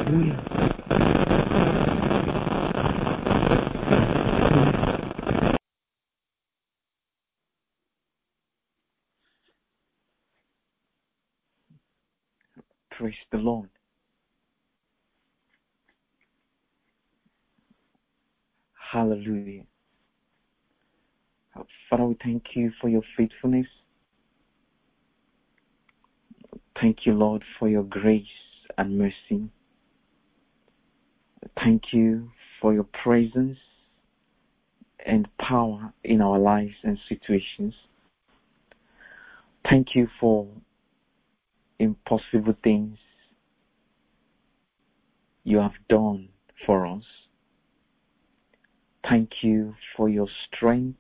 Hallelujah. Praise the Lord. Hallelujah. Father, we thank you for your faithfulness. Thank you, Lord, for your grace and mercy. Thank you for your presence and power in our lives and situations. Thank you for impossible things you have done for us. Thank you for your strength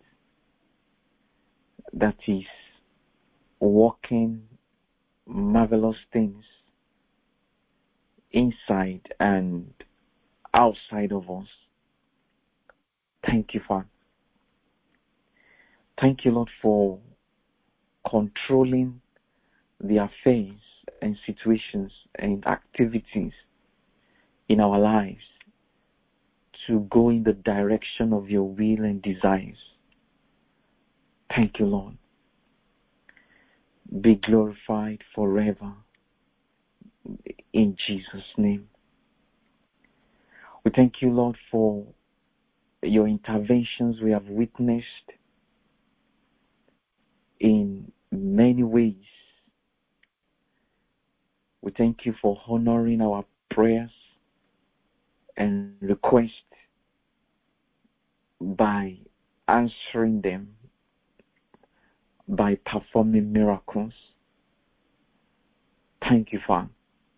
that is working marvelous things inside and outside of us. Thank you, Father. Thank you, Lord, for controlling the affairs and situations and activities in our lives to go in the direction of your will and desires. Thank you, Lord. Be glorified forever in Jesus' name. We thank you, Lord, for your interventions we have witnessed in many ways. We thank you for honoring our prayers and requests by answering them, by performing miracles. Thank you, Father.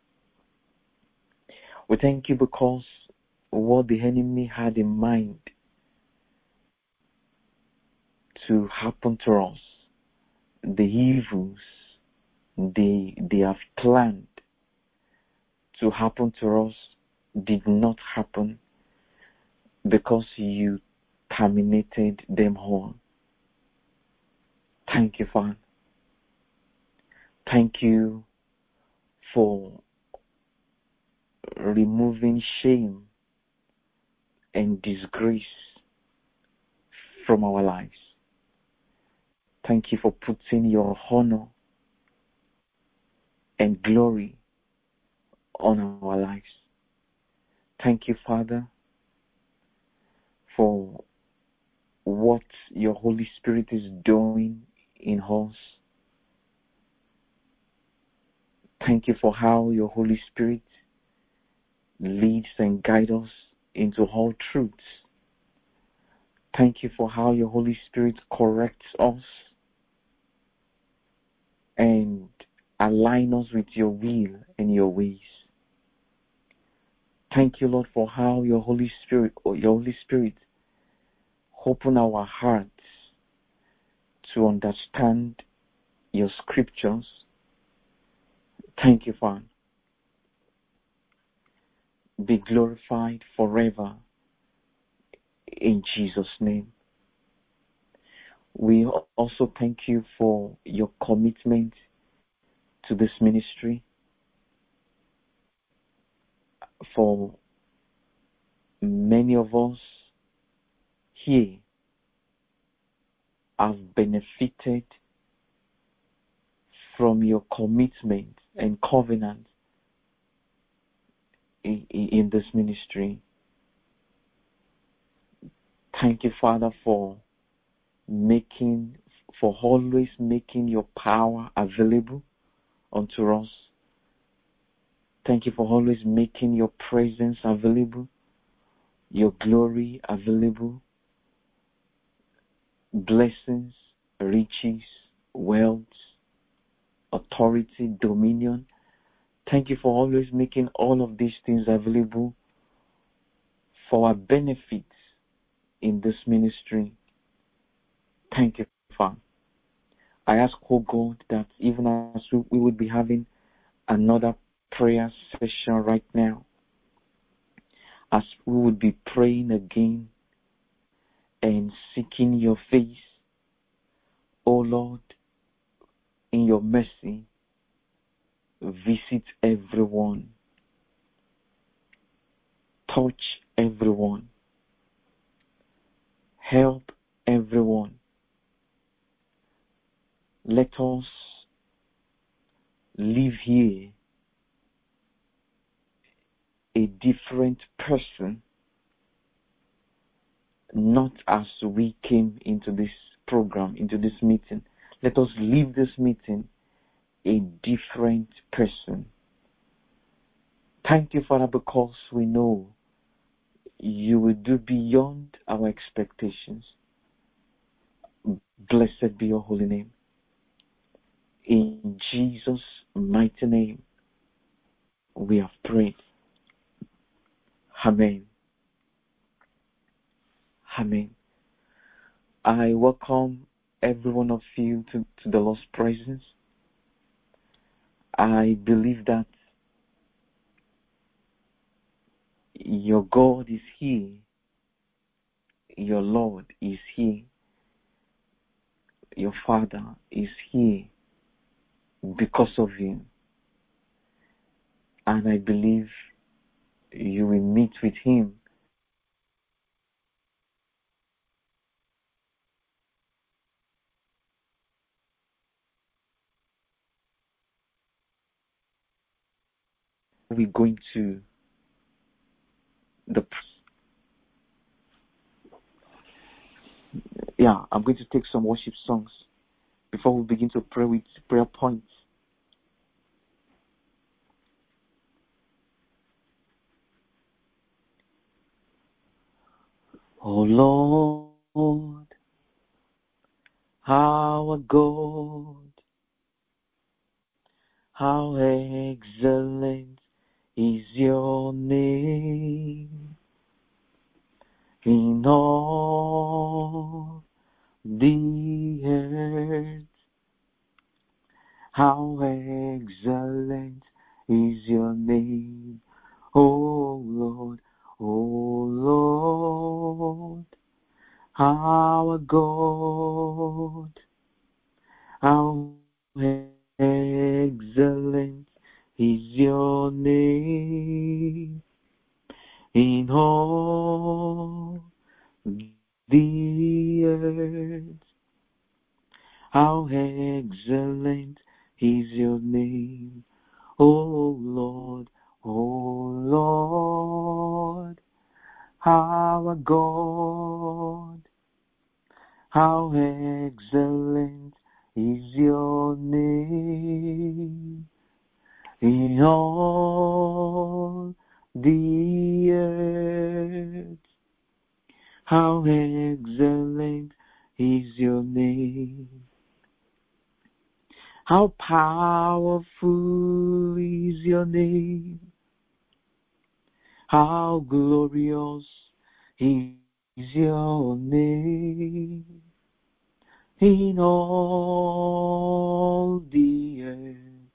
We thank you because what the enemy had in mind to happen to us, the evils they have planned to happen to us, did not happen because you terminated them all. Thank you, Father. Thank you for removing shame and disgrace from our lives. Thank you for putting your honor and glory on our lives. Thank you, Father, for what your Holy Spirit is doing in us. Thank you for how your Holy Spirit leads and guides us into all truths. Thank you for how your Holy Spirit corrects us and aligns us with your will and your ways. Thank you, Lord, for how your Holy Spirit open our hearts to understand your scriptures. Thank you, Father. Be glorified forever in Jesus' name. We also thank you for your commitment to this ministry, for many of us here have benefited from your commitment and covenant in this ministry. Thank you, Father, for always making your power available unto us. Thank you for always making your presence available, your glory available, blessings, riches, wealth, authority, dominion. Thank you for always making all of these things available for our benefits in this ministry. Thank you, Father. I ask, oh God, that even as we would be having another prayer session right now, as we would be praying again and seeking your face, oh Lord, in your mercy, visit everyone. touch everyone, help everyone. Let us live here a different person, not as we came into this program, into this meeting. Let us leave this meeting a different person. Thank you, Father, because we know you will do beyond our expectations. Blessed be your holy name. In Jesus' mighty name, we have prayed. Amen. Amen. I welcome every one of you to the Lord's presence. I believe that your God is here, your Lord is here, your Father is here because of you. And I believe you will meet with him we're going to I'm going to take some worship songs before we begin to pray with prayer points. Oh Lord, our God, how excellent is your name in all the earth. How excellent is your name, O Lord, O Lord, our God. How excellent is your name in all the earth. How excellent is your name, O Lord, O Lord, our God. How excellent is your name in all the earth. How excellent is your name. How powerful is your name. How glorious is your name in all the earth.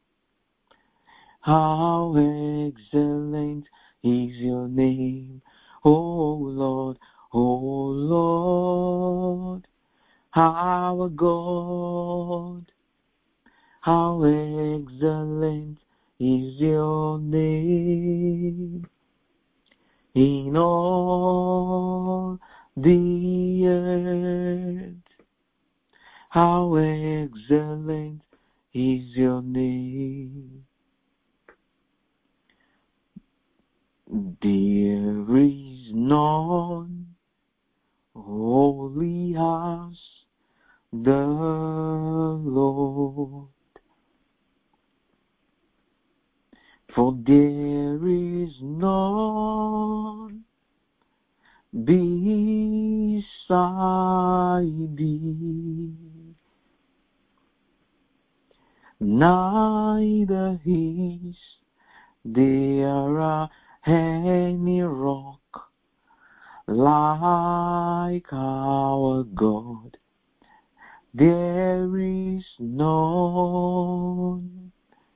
How excellent is your name, O Lord, O Lord, our God. How excellent is your name in all the earth. How excellent is your name. There is none holy as the Lord. For there is none beside thee, neither is there any rock like our God. There is none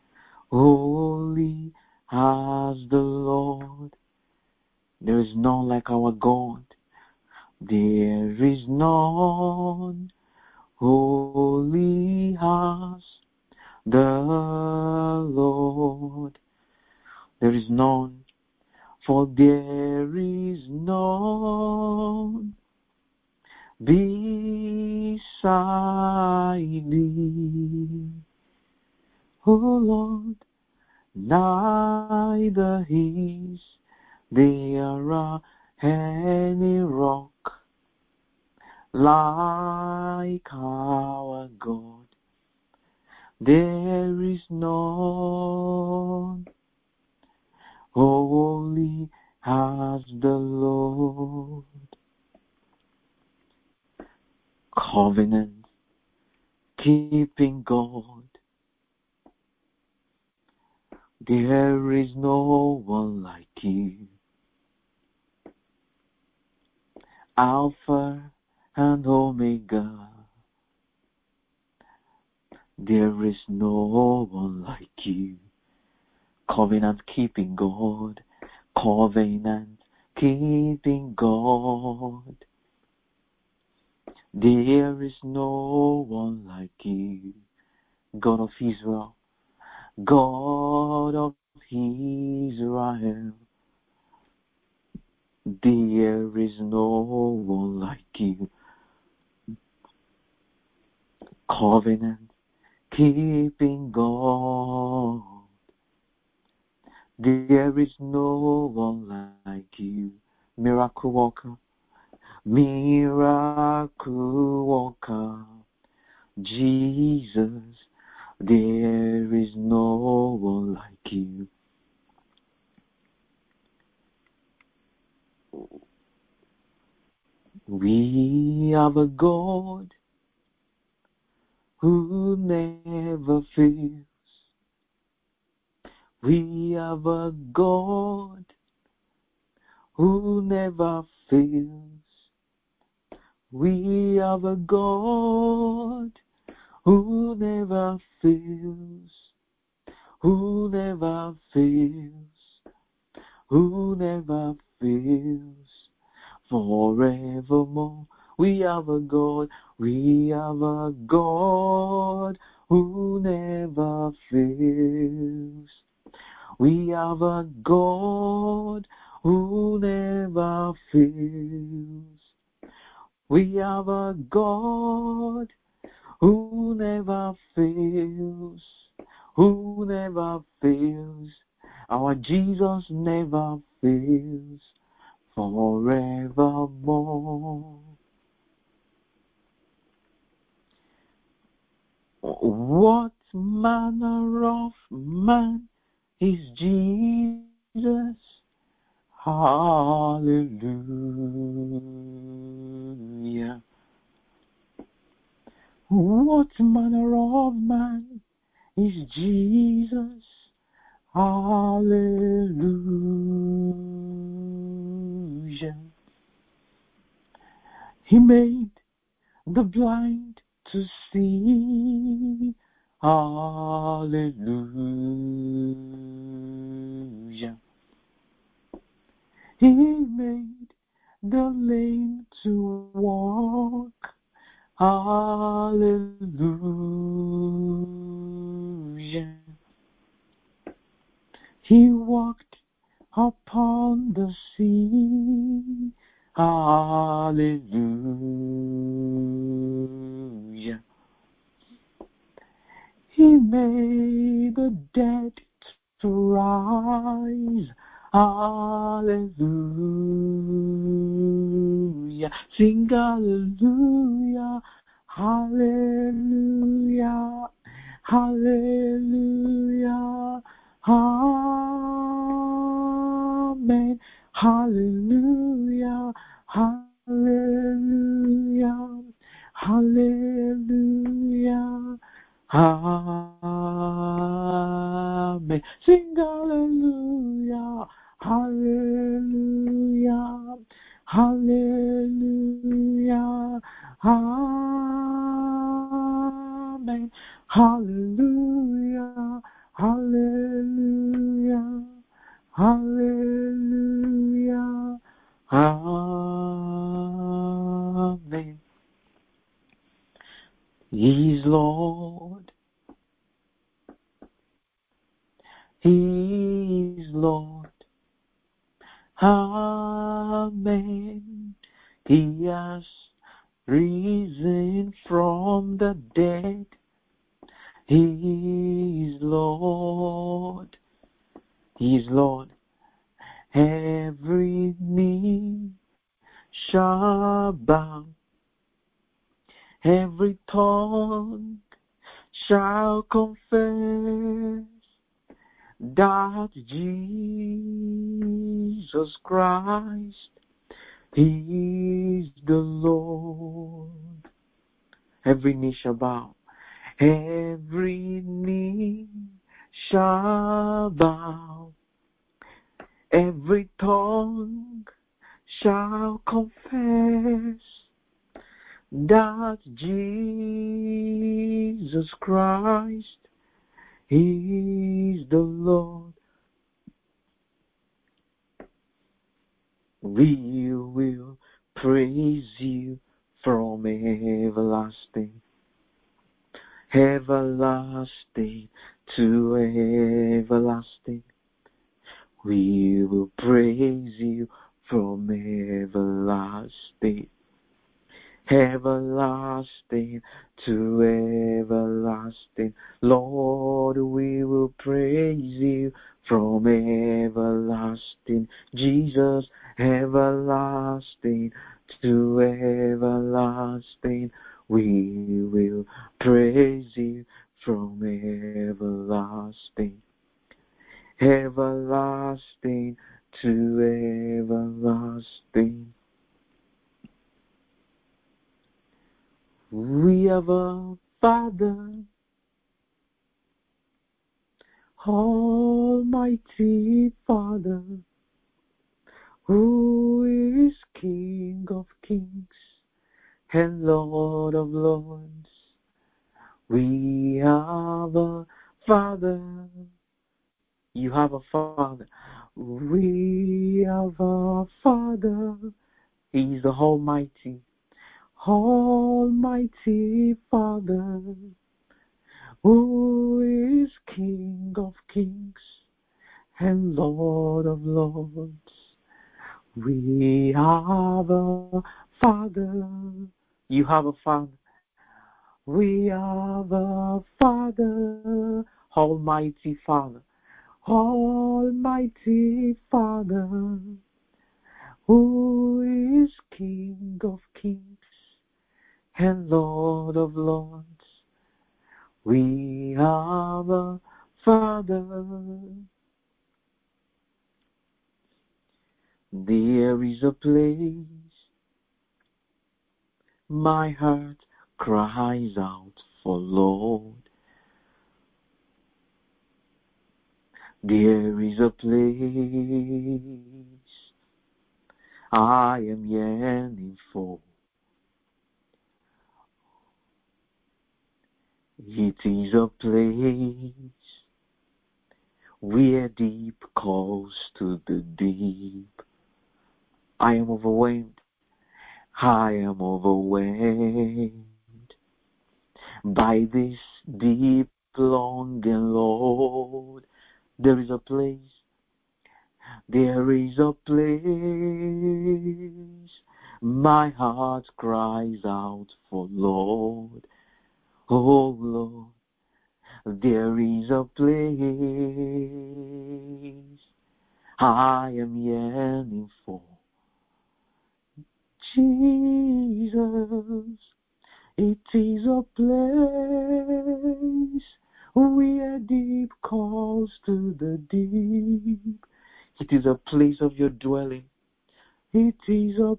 holy as the Lord. There is none like our God. There is none holy as the Lord. There is none for there is none beside thee. O Lord, neither is there any rock like our God. There is none holy as the Lord. Covenant keeping God. There is no one like you. Alpha and Omega. There is no one like you. Covenant keeping God. Covenant keeping God. There is no one like you. God of Israel. God of Israel. There is no one like you. Covenant keeping God. There is no one like you. Miracle worker. Miracle worker. Jesus. There is no one like you. We have a God who never fails. We have a God who never fails. We have a God who never fails. Who never fails. Who never fails. Forevermore, we have a God, we have a God who never fails. We have a God who never fails. We have a God who never fails. Who never fails. Our Jesus never fails. Forevermore. What manner of man is Jesus? Hallelujah. What manner of man is Jesus? Hallelujah. He made the blind to see. Hallelujah. He made the lame to walk. Hallelujah. He walked upon the sea. Hallelujah. He made the dead to rise. Hallelujah. Sing hallelujah. Hallelujah. Hallelujah. Amen. Hallelujah. Hallelujah. Hallelujah. Amen. Sing hallelujah. Hallelujah. Hallelujah. Amen. Hallelujah. Hallelujah. Hallelujah. Amen. He is Lord. He is Lord. Lord is Lord. Every knee shall bow, every tongue shall confess that Jesus Christ is the Lord. Every knee shall bow, every knee shall bow, every tongue shall confess that Jesus Christ is the Lord. We will praise you from everlasting, everlasting to everlasting. We will praise you from everlasting, everlasting to everlasting. Lord, we will praise you from everlasting. Jesus, everlasting to everlasting. We will praise you from everlasting, everlasting to everlasting. We have a Father, Almighty Father, who is King of kings and Lord of lords. We have a Father. You have a Father. We have a Father. He is the Almighty, Almighty Father, who is King of kings and Lord of lords. We have a Father. You have a Father. We have a Father, Almighty Father, Almighty Father, who is King of kings and Lord of lords. We have a Father. There is a place my heart cries out for, Lord. There is a place I am yearning for. It is a place where deep calls to the deep. I am overwhelmed. I am overwhelmed by this deep longing, Lord. There is a place. There is a place my heart cries out for, Lord. Oh, Lord. There is a place I am yearning for. Jesus, it is a place where deep calls to the deep. It is a place of your dwelling. It is a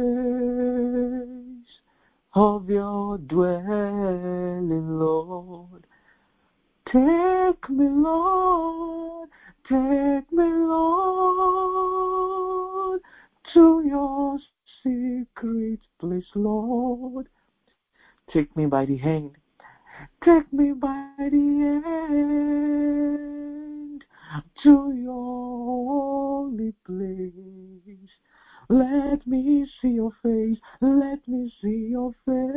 place of your dwelling, Lord. Take me, Lord, take me, Lord, to your secret place, Lord. Take me by the hand, take me by the hand, to your holy place. Let me see your face, let me see your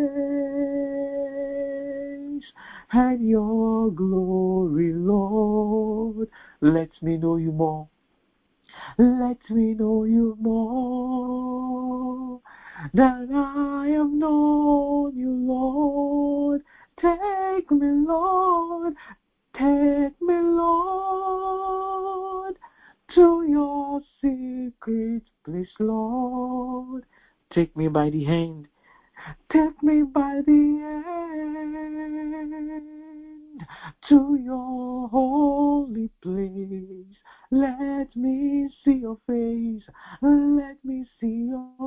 face, and your glory, Lord. Let me know you more, let me know you more than I have known you, Lord. Take me, Lord, take me, place, Lord. Take me by the hand. Take me by the hand to your holy place. Let me see your face. Let me see your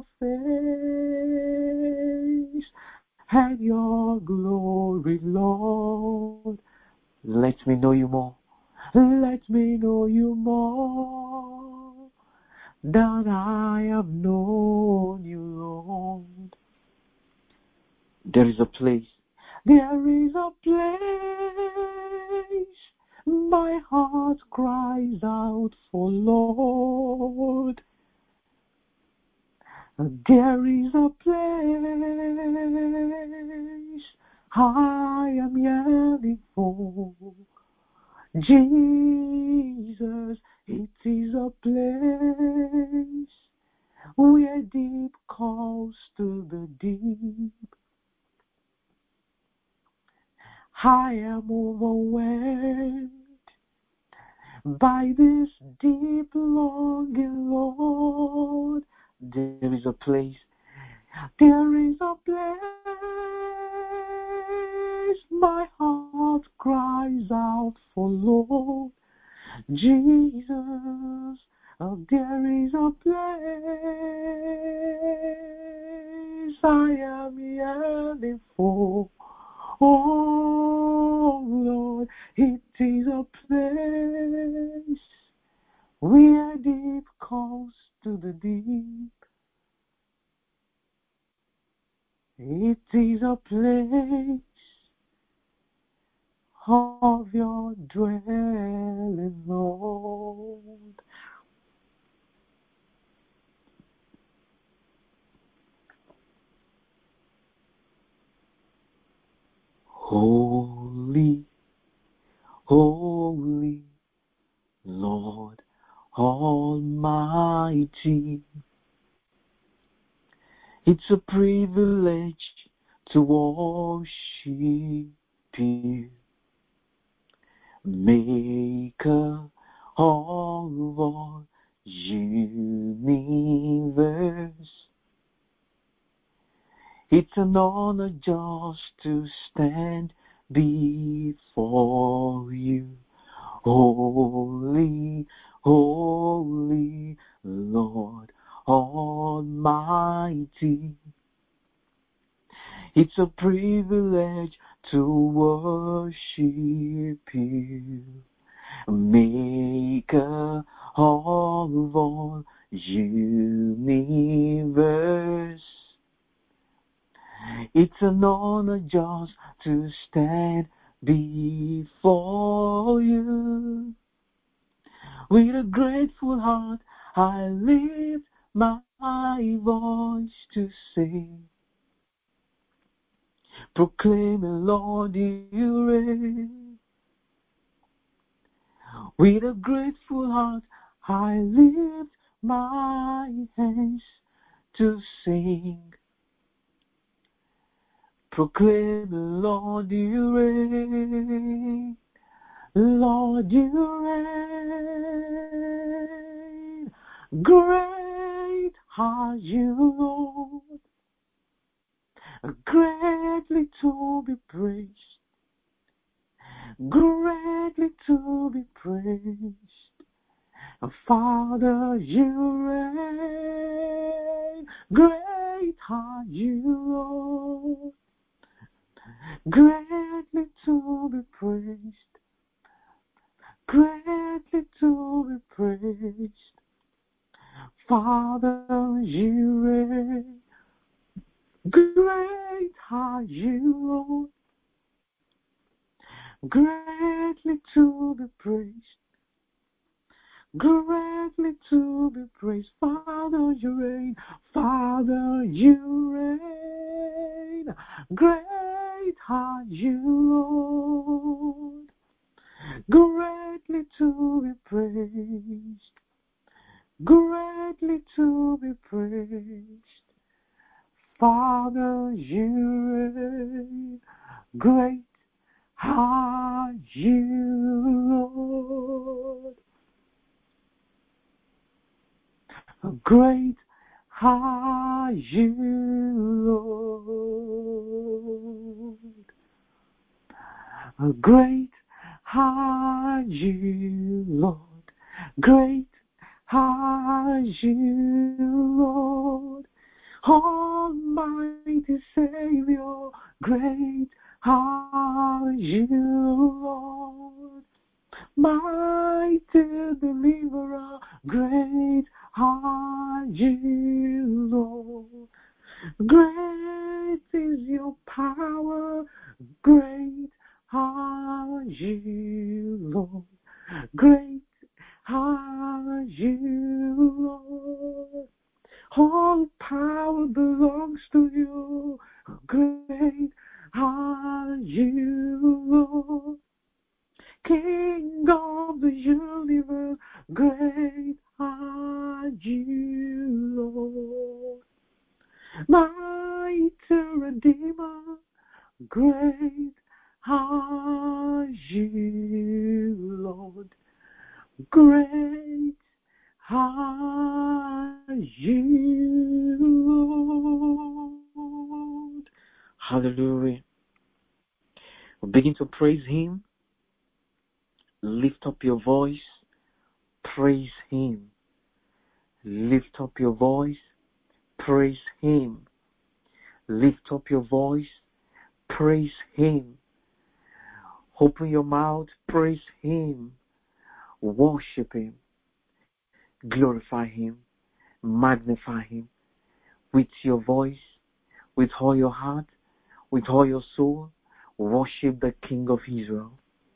face and your glory, Lord. Let me know you more. Let me know you more than I have known you, Lord. There is a place. There is a place. My heart cries out for, Lord. There is a place I am yearning for. Jesus, it is a place where deep calls to the deep. I am overwhelmed by this deep longing, Lord. There is a place. There is a place my heart cries out for, Lord. Jesus, there is a place I am yearning for. Oh Lord, it is a place where deep calls to the deep. It is a place of your dwelling, Lord. Holy, holy, Lord Almighty. It's a privilege to worship you, Maker of all universe. It's an honor just to stand before you. Holy, holy, Lord Almighty. It's a privilege to worship you, Maker of all universe. It's an honor just to stand before you. With a grateful heart, I lift my voice to sing. Proclaiming, Lord, you reign. With a grateful heart, I lift my hands to sing. Proclaiming, Lord, you reign. Lord, you reign. Great are you, Lord. Greatly to be praised. Greatly to be praised. Father, you reign. Great are you, Lord. Greatly to be praised. Greatly to be praised. Father, you reign. Great are you, Lord. Greatly to be praised. Greatly to be praised. Father, you reign. Father, you reign. Great are you, Lord. Greatly to be praised. Greatly to be praised. Father, you reign. Great are you, Lord. Great are you, Lord. Great are you, Lord. Great are you, Lord. Almighty Savior, great are you, Lord. Mighty Deliverer, great are you, Lord. Great is your power, great are you, Lord. Great are you, Lord. All power belongs to you. Great are you, Lord. King of the universe, great are you, Lord. Mighty Redeemer, great are you, Lord. Great are you, Lord. Hallelujah. We begin to praise Him. Lift up your voice. Praise Him. Lift up your voice. Praise Him. Lift up your voice. Praise Him. Open your mouth. Praise Him. Worship Him. Glorify Him. Magnify Him. With your voice, with all your heart, with all your soul, worship the King of Israel.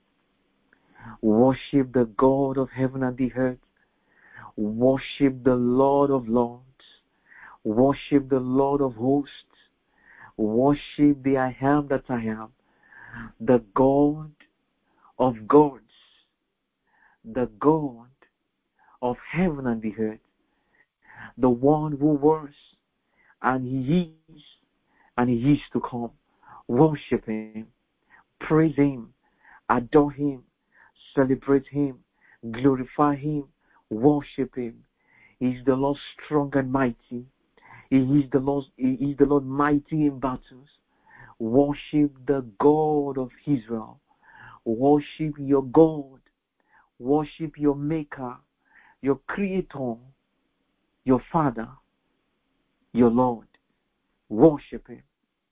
Worship the God of heaven and the earth. Worship the Lord of lords. Worship the Lord of hosts. Worship the I am that I am. The God of gods. The God of heaven and the earth. The one who was and He is and He is to come. Worship Him. Praise Him. Adore Him. Celebrate Him. Glorify Him. Worship Him. He is the Lord strong and mighty. He is the Lord mighty in battles. Worship the God of Israel. Worship your God. Worship your Maker, your Creator, your Father, your Lord. Worship Him.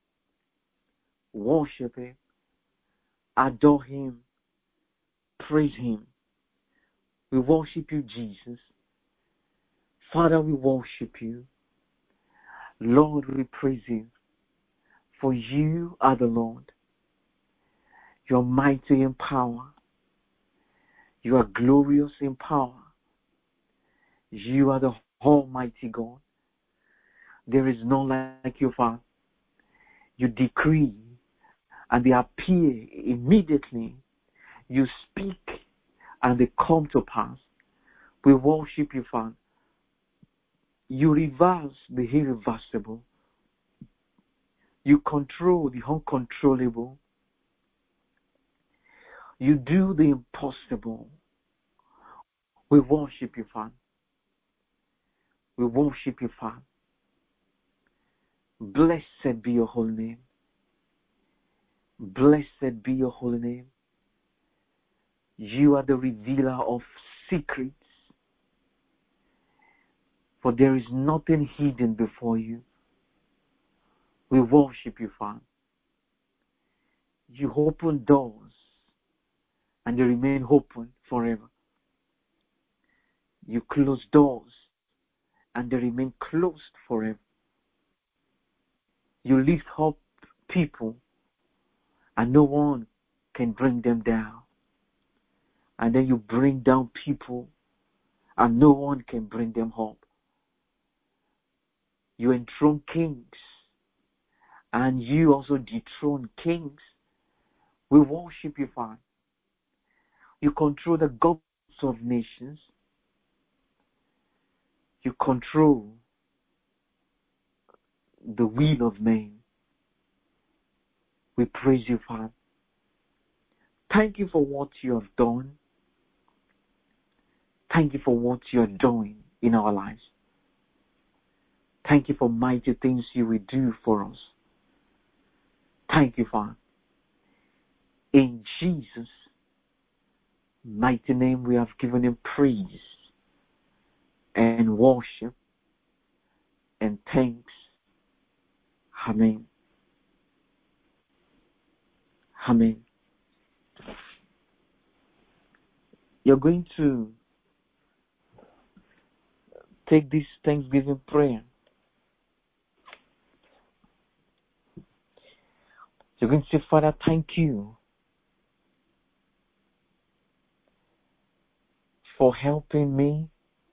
Worship Him. Adore Him. Praise Him. We worship you, Jesus. Father, we worship you. Lord, we praise you. For you are the Lord. You are mighty in power. You are glorious in power. You are the Almighty God. There is none like you, Father. You decree and they appear immediately. You speak and they come to pass. We worship you, Father. You reverse the irreversible. You control the uncontrollable. You do the impossible. We worship you, Father. We worship you, Father. Blessed be your holy name. Blessed be your holy name. You are the revealer of secrets. For there is nothing hidden before you. We worship you, Father. You open doors and they remain open forever. You close doors and they remain closed forever. You lift up people and no one can bring them down. And then you bring down people and no one can bring them up. You enthrone kings and you also dethrone kings. We worship you, Father. You control the gods of nations. You control the will of men. We praise you, Father. Thank you for what you have done. Thank you for what you are doing in our lives. Thank you for mighty things you will do for us. Thank you, Father. In Jesus' mighty name, we have given him praise and worship and thanks. Amen. Amen. You're going to take this Thanksgiving prayer. You're going to say, Father, thank you for helping me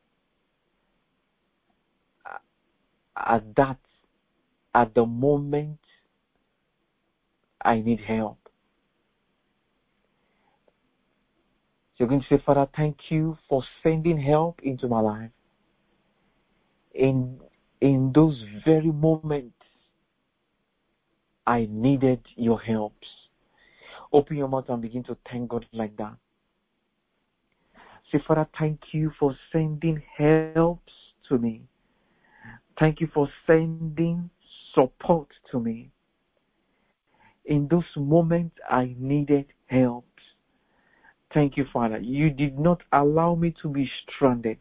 at the moment I need help. You're going to say, Father, thank you for sending help into my life. In those very moments I needed your help. Open your mouth and begin to thank God like that. Say, Father, thank you for sending helps to me. Thank you for sending support to me. In those moments I needed help. Thank you, Father. You did not allow me to be stranded.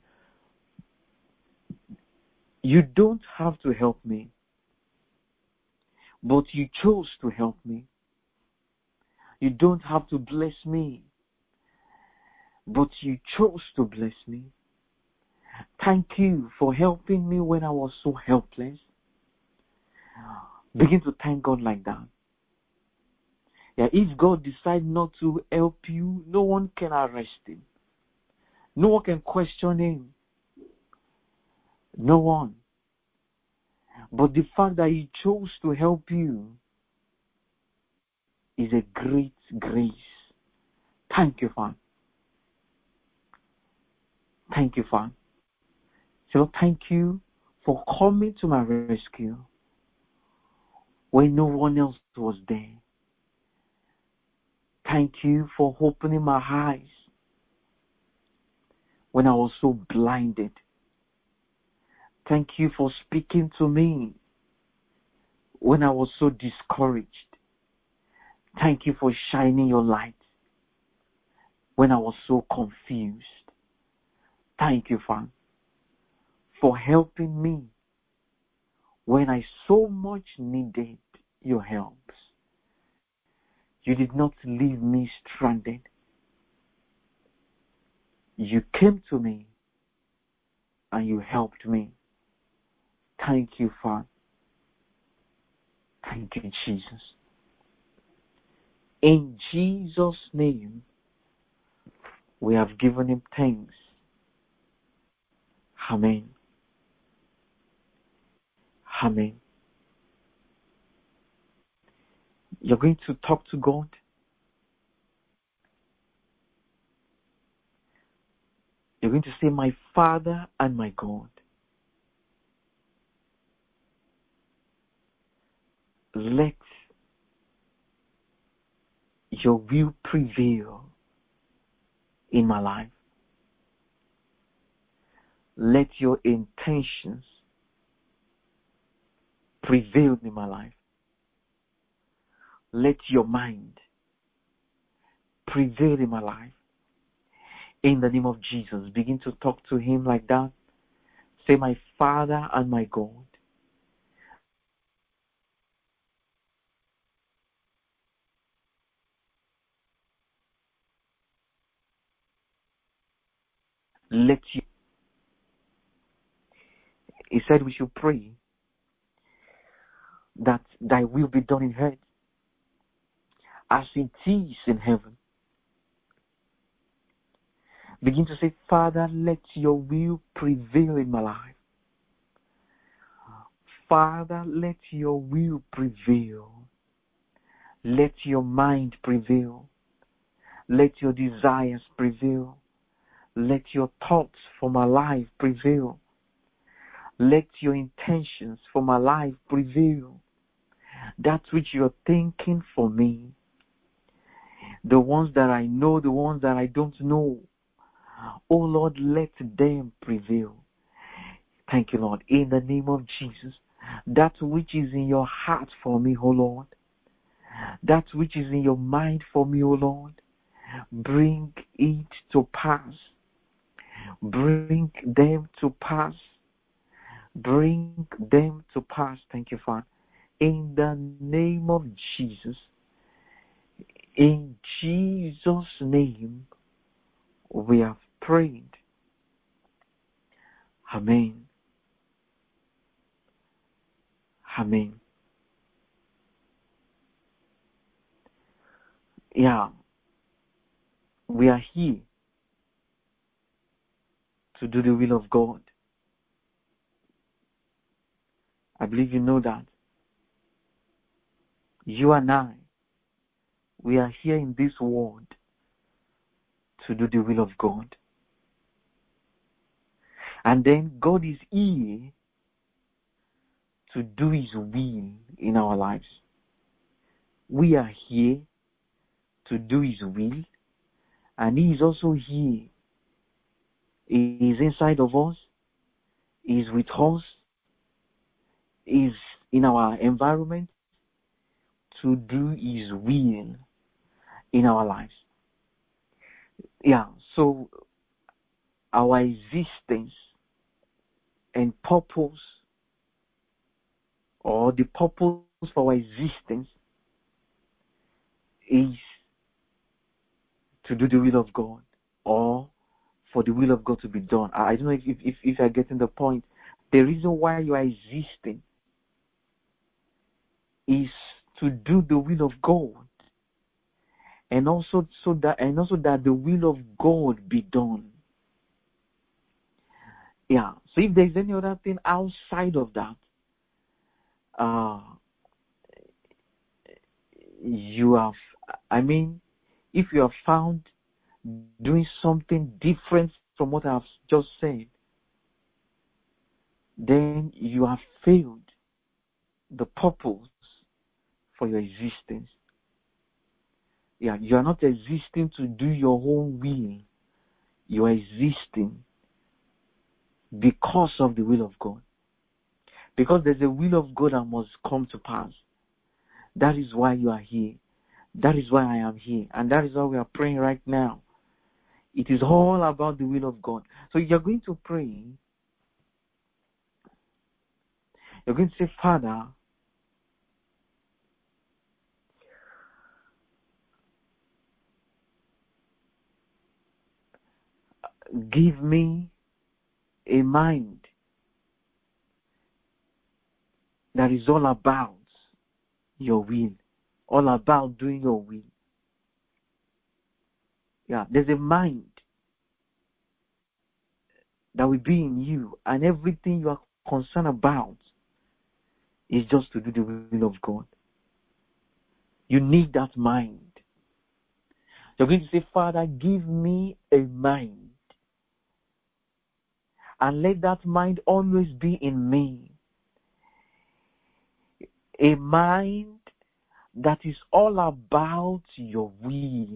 You don't have to help me, but you chose to help me. You don't have to bless me, but you chose to bless me. Thank you for helping me when I was so helpless. Begin to thank God like that. Yeah, if God decides not to help you, no one can arrest him. No one can question him. No one. But the fact that he chose to help you is a great grace. Thank you, Father. Thank you, Father. So thank you for coming to my rescue when no one else was there. Thank you for opening my eyes when I was so blinded. Thank you for speaking to me when I was so discouraged. Thank you for shining your light when I was so confused. Thank you, Father, for helping me when I so much needed your help. You did not leave me stranded. You came to me and you helped me. Thank you, Father. Thank you, Jesus. In Jesus' name, we have given him thanks. Amen. Amen. You're going to talk to God. You're going to say, my Father and my God, let your will prevail in my life. Let your intentions prevail in my life. Let your mind prevail in my life. In the name of Jesus, begin to talk to him like that. Say, my Father and my God, let you. He said we should pray that thy will be done in earth as it is in heaven. Begin to say, Father, let your will prevail in my life. Father, let your will prevail. Let your mind prevail. Let your desires prevail. Let your thoughts for my life prevail. Let your intentions for my life prevail. That which you're thinking for me, the ones that I know, the ones that I don't know, oh Lord, let them prevail. Thank you, Lord. In the name of Jesus, that which is in your heart for me, O Lord, that which is in your mind for me, O Lord, bring it to pass. Bring them to pass. Bring them to pass. Thank you, Father. In the name of Jesus. In Jesus' name, we have prayed. Amen. Amen. Yeah. We are here to do the will of God. I believe you know that. You and I, we are here in this world to do the will of God. And then God is here to do His will in our lives. We are here to do His will, and He is also here. He is inside of us. He is with us. He is in our environment to do His will in our lives. Yeah, so our existence and purpose, or the purpose for our existence, is to do the will of God, or for the will of God to be done. I don't know if you're getting the point. The reason why you are existing is to do the will of God, and also that the will of God be done. Yeah. So if there's any other thing outside of that, if you have found doing something different from what I've just said, then you have failed the purpose for your existence. Yeah, you are not existing to do your own will. You are existing because of the will of God. Because there's a will of God that must come to pass. That is why you are here. That is why I am here. And that is why we are praying right now. It is all about the will of God. So you're going to pray. You're going to say, Father, give me a mind that is all about your will, all about doing your will. Yeah, there's a mind that will be in you, and everything you are concerned about is just to do the will of God. You need that mind. You're going to say, Father, give me a mind, and let that mind always be in me. A mind that is all about your will.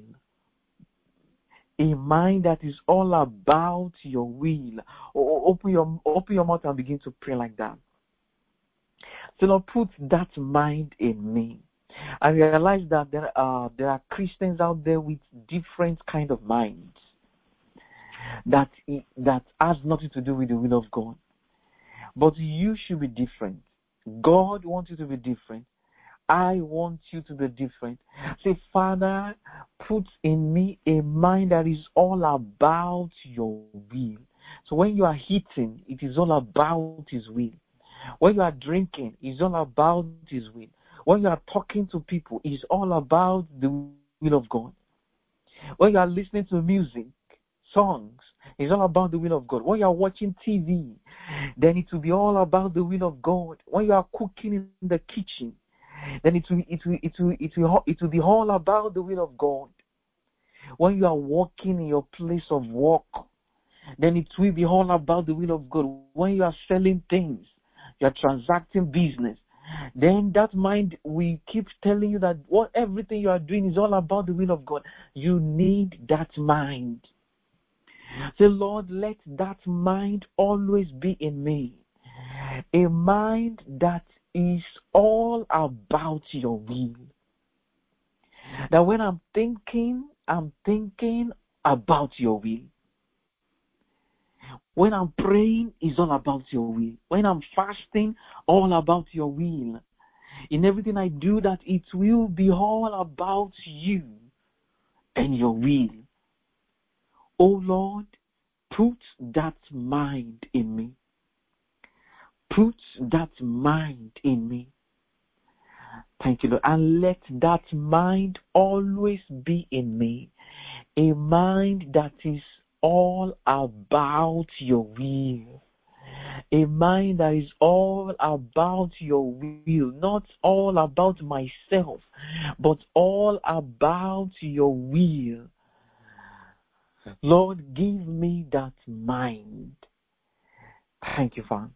A mind that is all about your will. Open your mouth and begin to pray like that. So Lord, put that mind in me. I realize that there are Christians out there with different kind of minds that has nothing to do with the will of God. But you should be different. God wants you to be different. I want you to be different. Say, Father, put in me a mind that is all about your will. So when you are eating, it is all about His will. When you are drinking, it's all about His will. When you are talking to people, it's all about the will of God. When you are listening to music, songs, it's all about the will of God. When you are watching TV, then it will be all about the will of God. When you are cooking in the kitchen, then it will be all about the will of God. When you are walking in your place of work, then it will be all about the will of God. When you are selling things, you are transacting business, then that mind will keep telling you that everything you are doing is all about the will of God. You need that mind. Say, Lord, let that mind always be in me. A mind that is all about your will. That when I'm thinking about your will. When I'm praying, it's all about your will. When I'm fasting, all about your will. In everything I do, that it will be all about you and your will. Oh Lord, put that mind in me. Put that mind in me. Thank you, Lord. And let that mind always be in me. A mind that is all about your will. A mind that is all about your will. Not all about myself, but all about your will. Lord, give me that mind. Thank you, Father.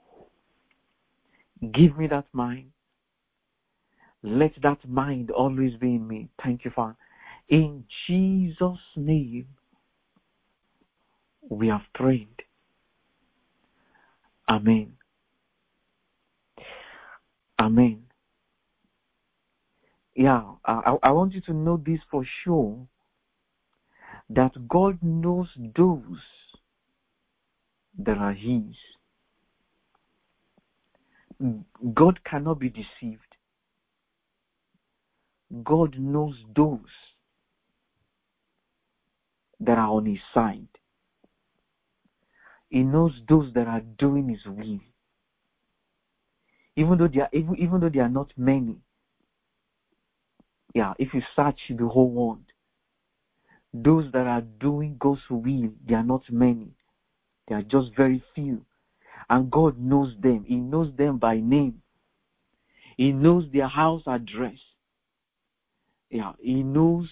Give me that mind. Let that mind always be in me. Thank you, Father. In Jesus' name, we have prayed. Amen. Amen. Yeah, I want you to know this for sure, that God knows those that are His. God cannot be deceived. God knows those that are on His side. He knows those that are doing His will. Even though they are not many. Yeah, if you search the whole world, those that are doing God's will, they are not many. They are just very few. And God knows them. He knows them by name. He knows their house address. Yeah, He knows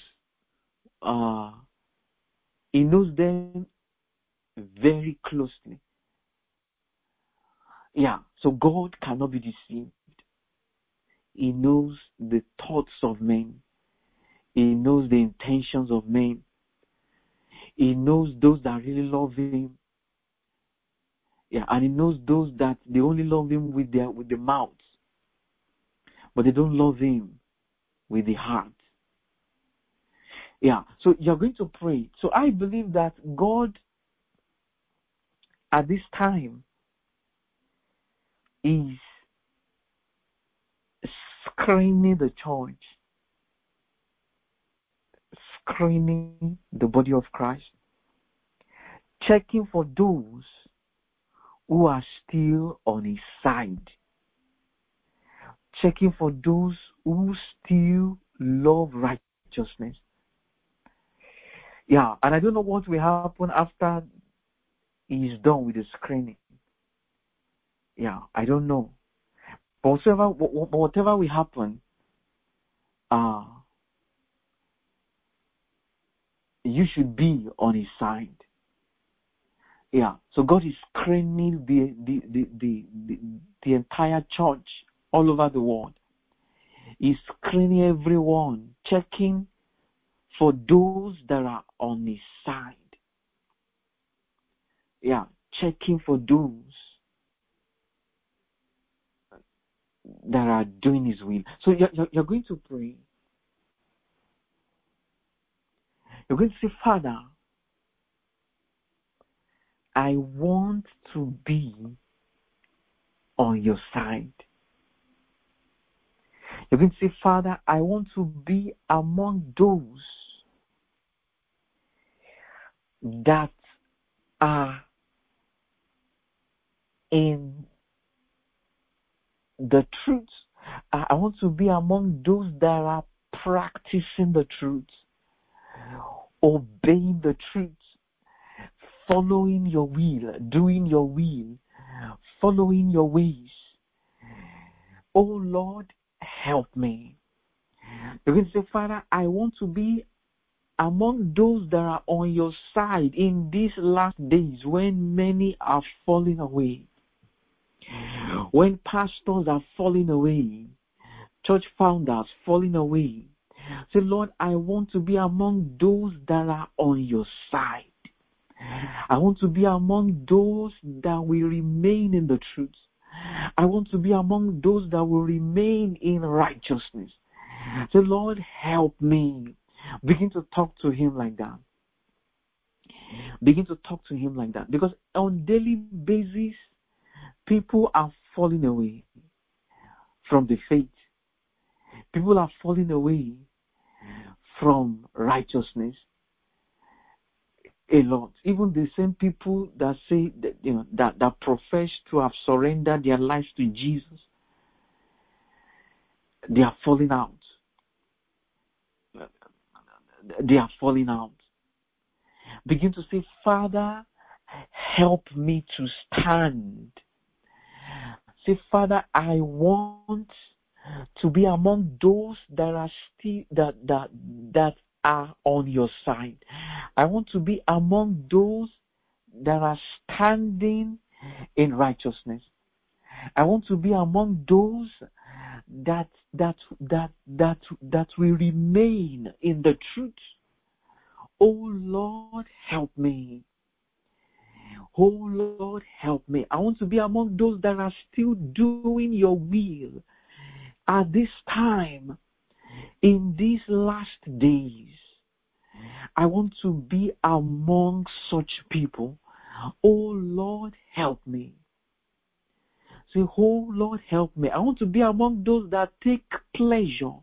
them very closely. Yeah, so God cannot be deceived. He knows the thoughts of men. He knows the intentions of men. He knows those that really love Him. Yeah, and He knows those that they only love Him with the mouth, but they don't love Him with the heart. Yeah, so you're going to pray. So I believe that God at this time is screening the church, screening the body of Christ, checking for those who are still on His side, checking for those who still love righteousness. Yeah, and I don't know what will happen after He is done with the screening. Yeah, I don't know. But whatever will happen, you should be on His side. Yeah, so God is screening the entire church all over the world. He's screening everyone, checking for those that are on His side. Yeah, checking for those that are doing His will. So you're going to pray. You're going to say, Father, I want to be on your side. You're going to say, Father, I want to be among those that are in the truth. I want to be among those that are practicing the truth, obeying the truth, following your will, doing your will, following your ways. Oh Lord, help me. You're going to say, Father, I want to be among those that are on your side in these last days when many are falling away. When pastors are falling away, church founders falling away. Say, Lord, I want to be among those that are on your side. I want to be among those that will remain in the truth. I want to be among those that will remain in righteousness. Say, Lord, help me. Begin to talk to him like that. Begin to talk to him like that. Because on daily basis, people are falling away from the faith. People are falling away from righteousness a lot. Even the same people that say that, that profess to have surrendered their lives to Jesus, they are falling out. They are falling out. Begin to say, Father, help me to stand. Say, Father, I want to be among those that are still that are on your side. I want to be among those that are standing in righteousness. I want to be among those that will remain in the truth. Oh Lord, help me. Oh Lord, help me. I want to be among those that are still doing your will at this time, in these last days. I want to be among such people. Oh Lord, help me. Say, oh Lord, help me. I want to be among those that take pleasure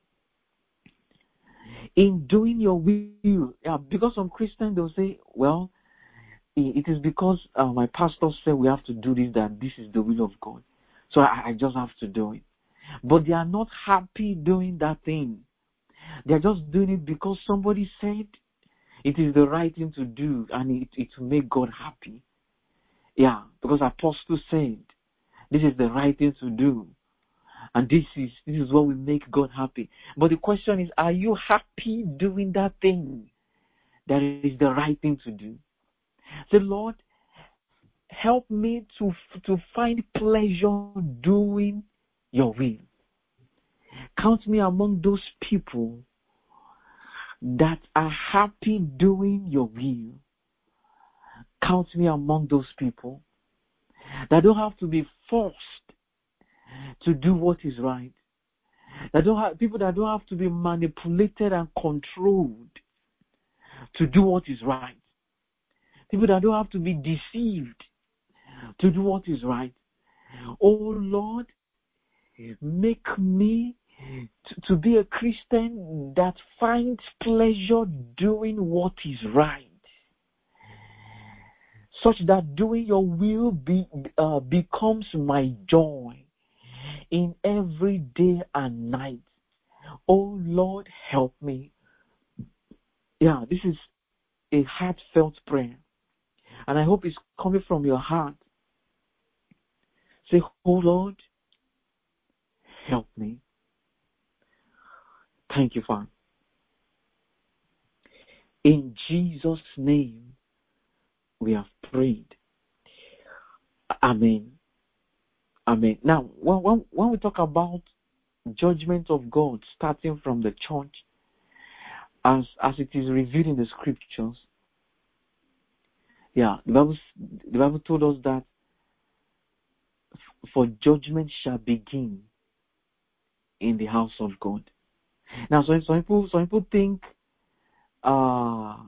in doing your will. Yeah, because some Christians, they'll say, well, it is because my pastor said we have to do this, that this is the will of God. So I just have to do it. But they are not happy doing that thing. They are just doing it because somebody said it is the right thing to do and it will make God happy. Yeah, because Apostle said this is the right thing to do. And this is what will make God happy. But the question is, are you happy doing that thing that is the right thing to do? Say, Lord, help me to find pleasure doing your will. Count me among those people that are happy doing your will. Count me among those people that don't have to be forced to do what is right. People that don't have to be manipulated and controlled to do what is right. People that don't have to be deceived to do what is right. Oh Lord, make me to be a Christian that finds pleasure doing what is right, such that doing your will becomes my joy in every day and night. Oh Lord, help me. Yeah, this is a heartfelt prayer, and I hope it's coming from your heart. Say, oh Lord, help me. Thank you, Father. In Jesus' name, we have prayed. Amen. Amen. Now, when we talk about judgment of God starting from the church, as it is revealed in the scriptures, yeah, the Bible told us that for judgment shall begin in the house of God. Now, some people think, God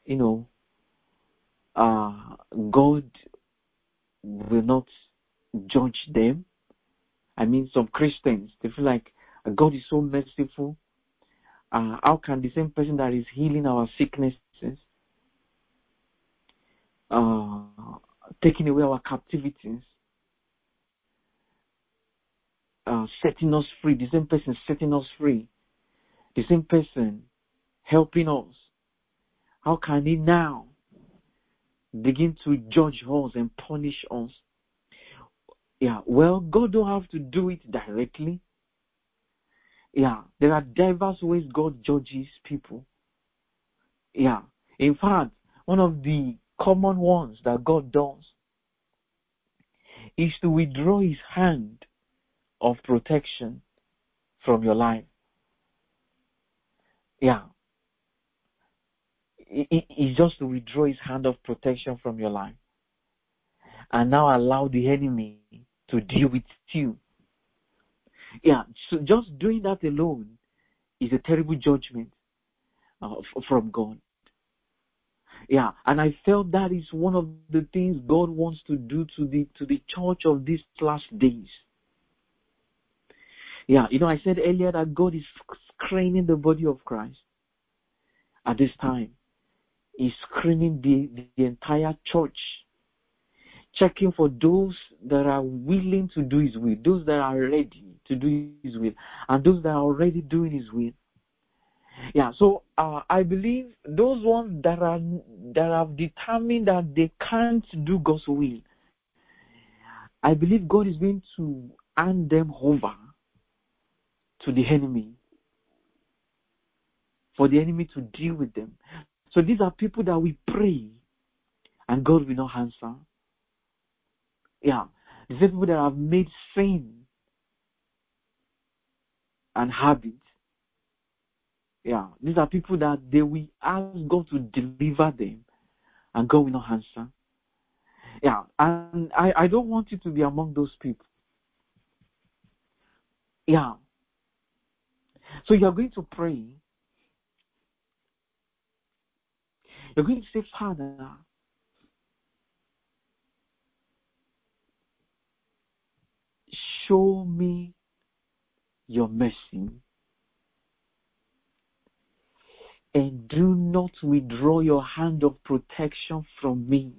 will not judge them. I mean, some Christians, they feel like God is so merciful. How can the same person that is healing our sicknesses, taking away our captivities, setting us free, the same person setting us free, the same person helping us, how can he now begin to judge us and punish us? Yeah, well, God don't have to do it directly. Yeah, there are diverse ways God judges people. Yeah, in fact, one of the common ones that God does is to withdraw his hand of protection from your life. Yeah. is just to withdraw his hand of protection from your life and now allow the enemy to deal with you. Yeah, so just doing that alone is a terrible judgment from God. Yeah, and I felt that is one of the things God wants to do to the church of these last days. Yeah, I said earlier that God is screening the body of Christ at this time. He's screening the entire church, checking for those that are willing to do His will, those that are ready to do His will, and those that are already doing His will. Yeah, so I believe those ones that have determined that they can't do God's will, I believe God is going to hand them over to the enemy, for the enemy to deal with them. So these are people that we pray and God will not answer. Yeah, these are people that have made sin and habit. Yeah, these are people that they will ask God to deliver them and God will not answer. Yeah, and I don't want you to be among those people. Yeah. So you're going to pray. You're going to say, Father, show me your mercy and do not withdraw your hand of protection from me.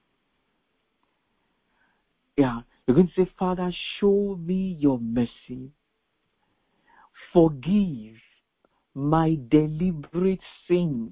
Yeah, you're going to say, Father, show me your mercy. Forgive my deliberate sins.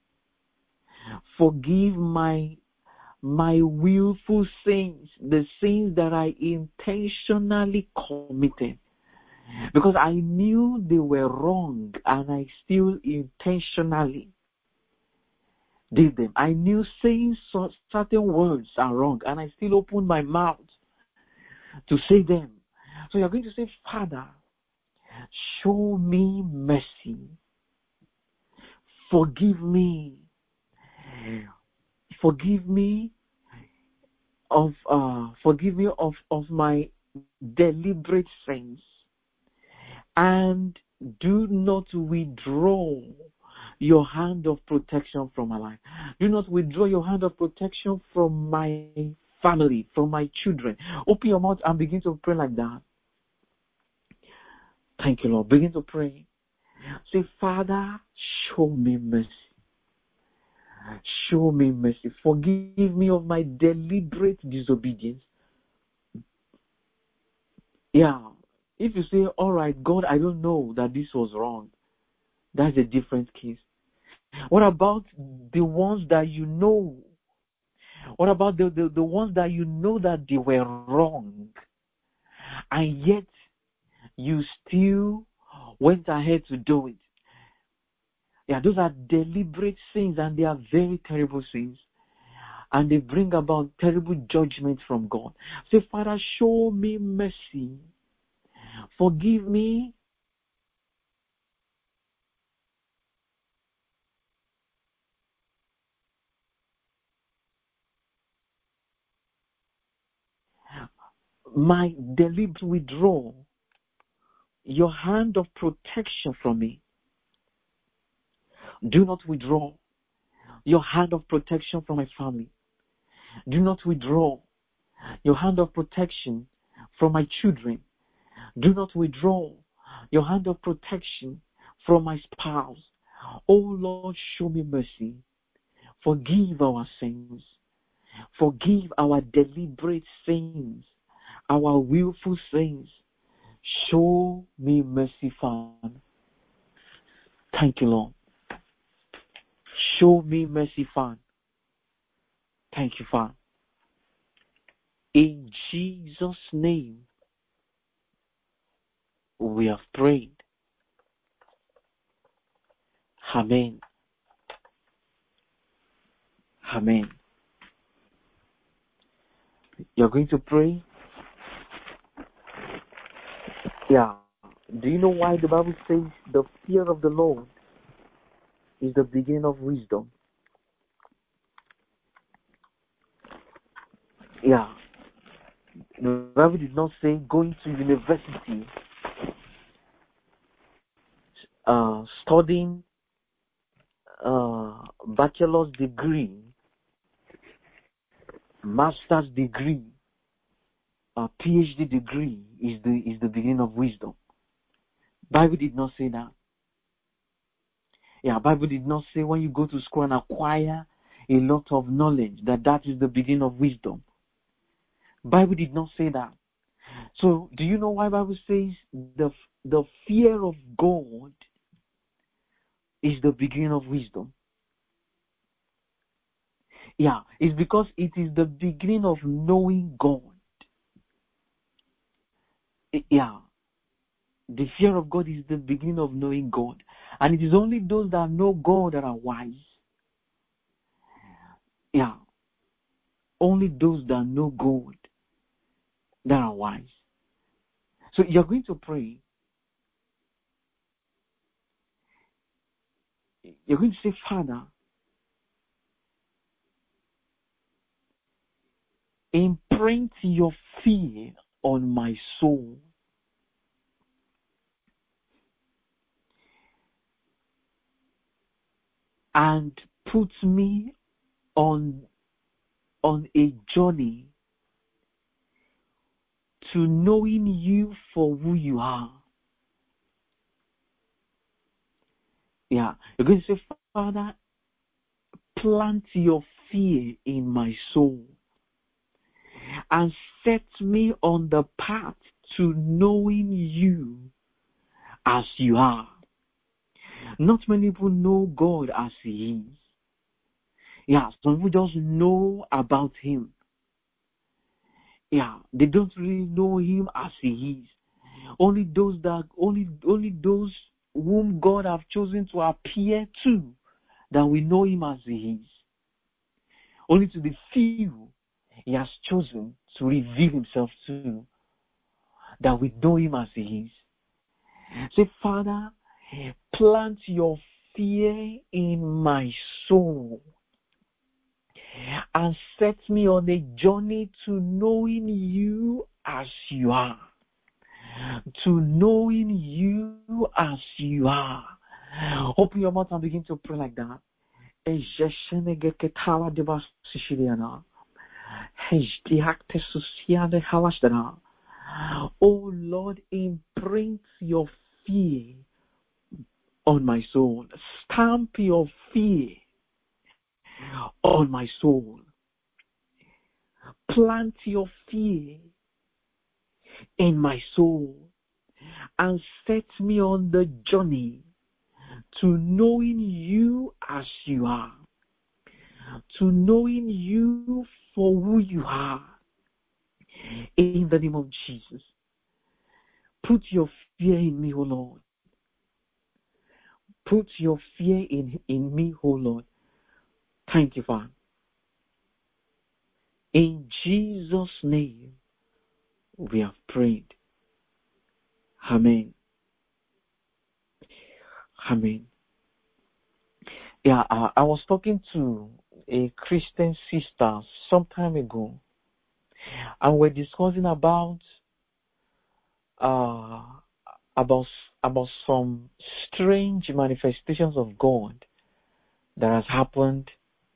Forgive my willful sins, the sins that I intentionally committed. Because I knew they were wrong and I still intentionally did them. I knew saying certain words are wrong and I still opened my mouth to say them. So you're going to say, Father, show me mercy. Forgive me. Forgive me of my deliberate sins. And do not withdraw your hand of protection from my life. Do not withdraw your hand of protection from my family, from my children. Open your mouth and begin to pray like that. Thank you, Lord. Begin to pray. Say, Father, show me mercy. Show me mercy. Forgive me of my deliberate disobedience. Yeah. If you say, all right, God, I don't know that this was wrong, that's a different case. What about the ones that you know? What about the ones that you know that they were wrong, and yet you still went ahead to do it? Yeah, those are deliberate sins, and they are very terrible sins. And they bring about terrible judgment from God. Say, Father, show me mercy. Forgive me. My deliberate withdrawal. Your hand of protection from me. Do not withdraw your hand of protection from my family. Do not withdraw your hand of protection from my children. Do not withdraw your hand of protection from my spouse. Oh Lord, show me mercy. Forgive our sins. Forgive our deliberate sins, our willful sins. Show me mercy, Father. Thank you, Lord. Show me mercy, Father. Thank you, Father. In Jesus' name, we have prayed. Amen. Amen. You're going to pray? Yeah. Do you know why the Bible says the fear of the Lord is the beginning of wisdom? Yeah, the Bible did not say going to university, studying bachelor's degree, master's degree, PhD degree is the beginning of wisdom. Bible did not say that. Yeah, Bible did not say when you go to school and acquire a lot of knowledge that is the beginning of wisdom. Bible did not say that. So, do you know why Bible says the fear of God is the beginning of wisdom? Yeah, it's because it is the beginning of knowing God. Yeah, the fear of God is the beginning of knowing God. And it is only those that know God that are wise. Yeah, only those that know God that are wise. So you're going to pray. You're going to say, Father, imprint your fear on my soul. And put me on a journey to knowing you for who you are. Yeah, you're going to say, Father, plant your fear in my soul and set me on the path to knowing you as you are. Not many people know God as He is. Yeah, some people just know about Him. Yeah, they don't really know Him as He is. Only those whom God have chosen to appear to, that we know Him as He is. Only to the few He has chosen to reveal Himself to, that we know Him as He is. Say, Father, plant your fear in my soul and set me on a journey to knowing you as you are. To knowing you as you are. Open your mouth and begin to pray like that. Oh Lord, imprint your fear on my soul. Stamp your fear on my soul. Plant your fear in my soul and set me on the journey to knowing you as you are. To knowing you for who you are. In the name of Jesus. Put your fear in me, O Lord. Put your fear in me, O Lord. Thank you, Father. In Jesus' name, we have prayed. Amen. Amen. Yeah, I was talking to a Christian sister some time ago, and we're discussing about some strange manifestations of God that has happened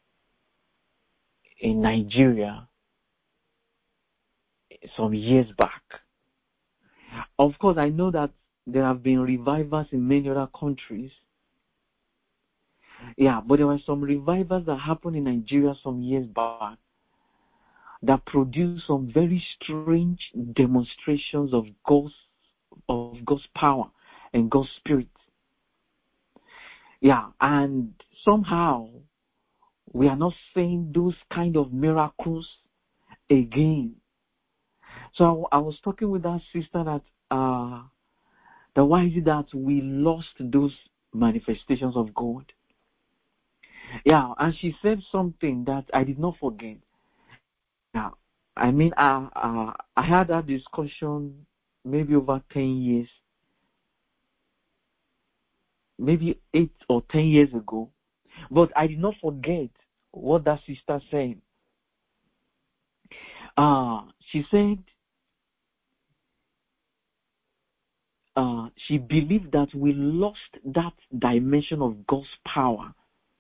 in Nigeria some years back. Of course, I know that there have been revivals in many other countries. Yeah, but there were some revivals that happened in Nigeria some years back that produced some very strange demonstrations of God's power and God's Spirit. Yeah, and somehow we are not seeing those kind of miracles again. So I was talking with that sister that why is it that we lost those manifestations of God? Yeah, and she said something that I did not forget. Yeah, I mean, I had that discussion maybe over 10 years, maybe 8 or 10 years ago, but I did not forget what that sister said. She said she believed that we lost that dimension of God's power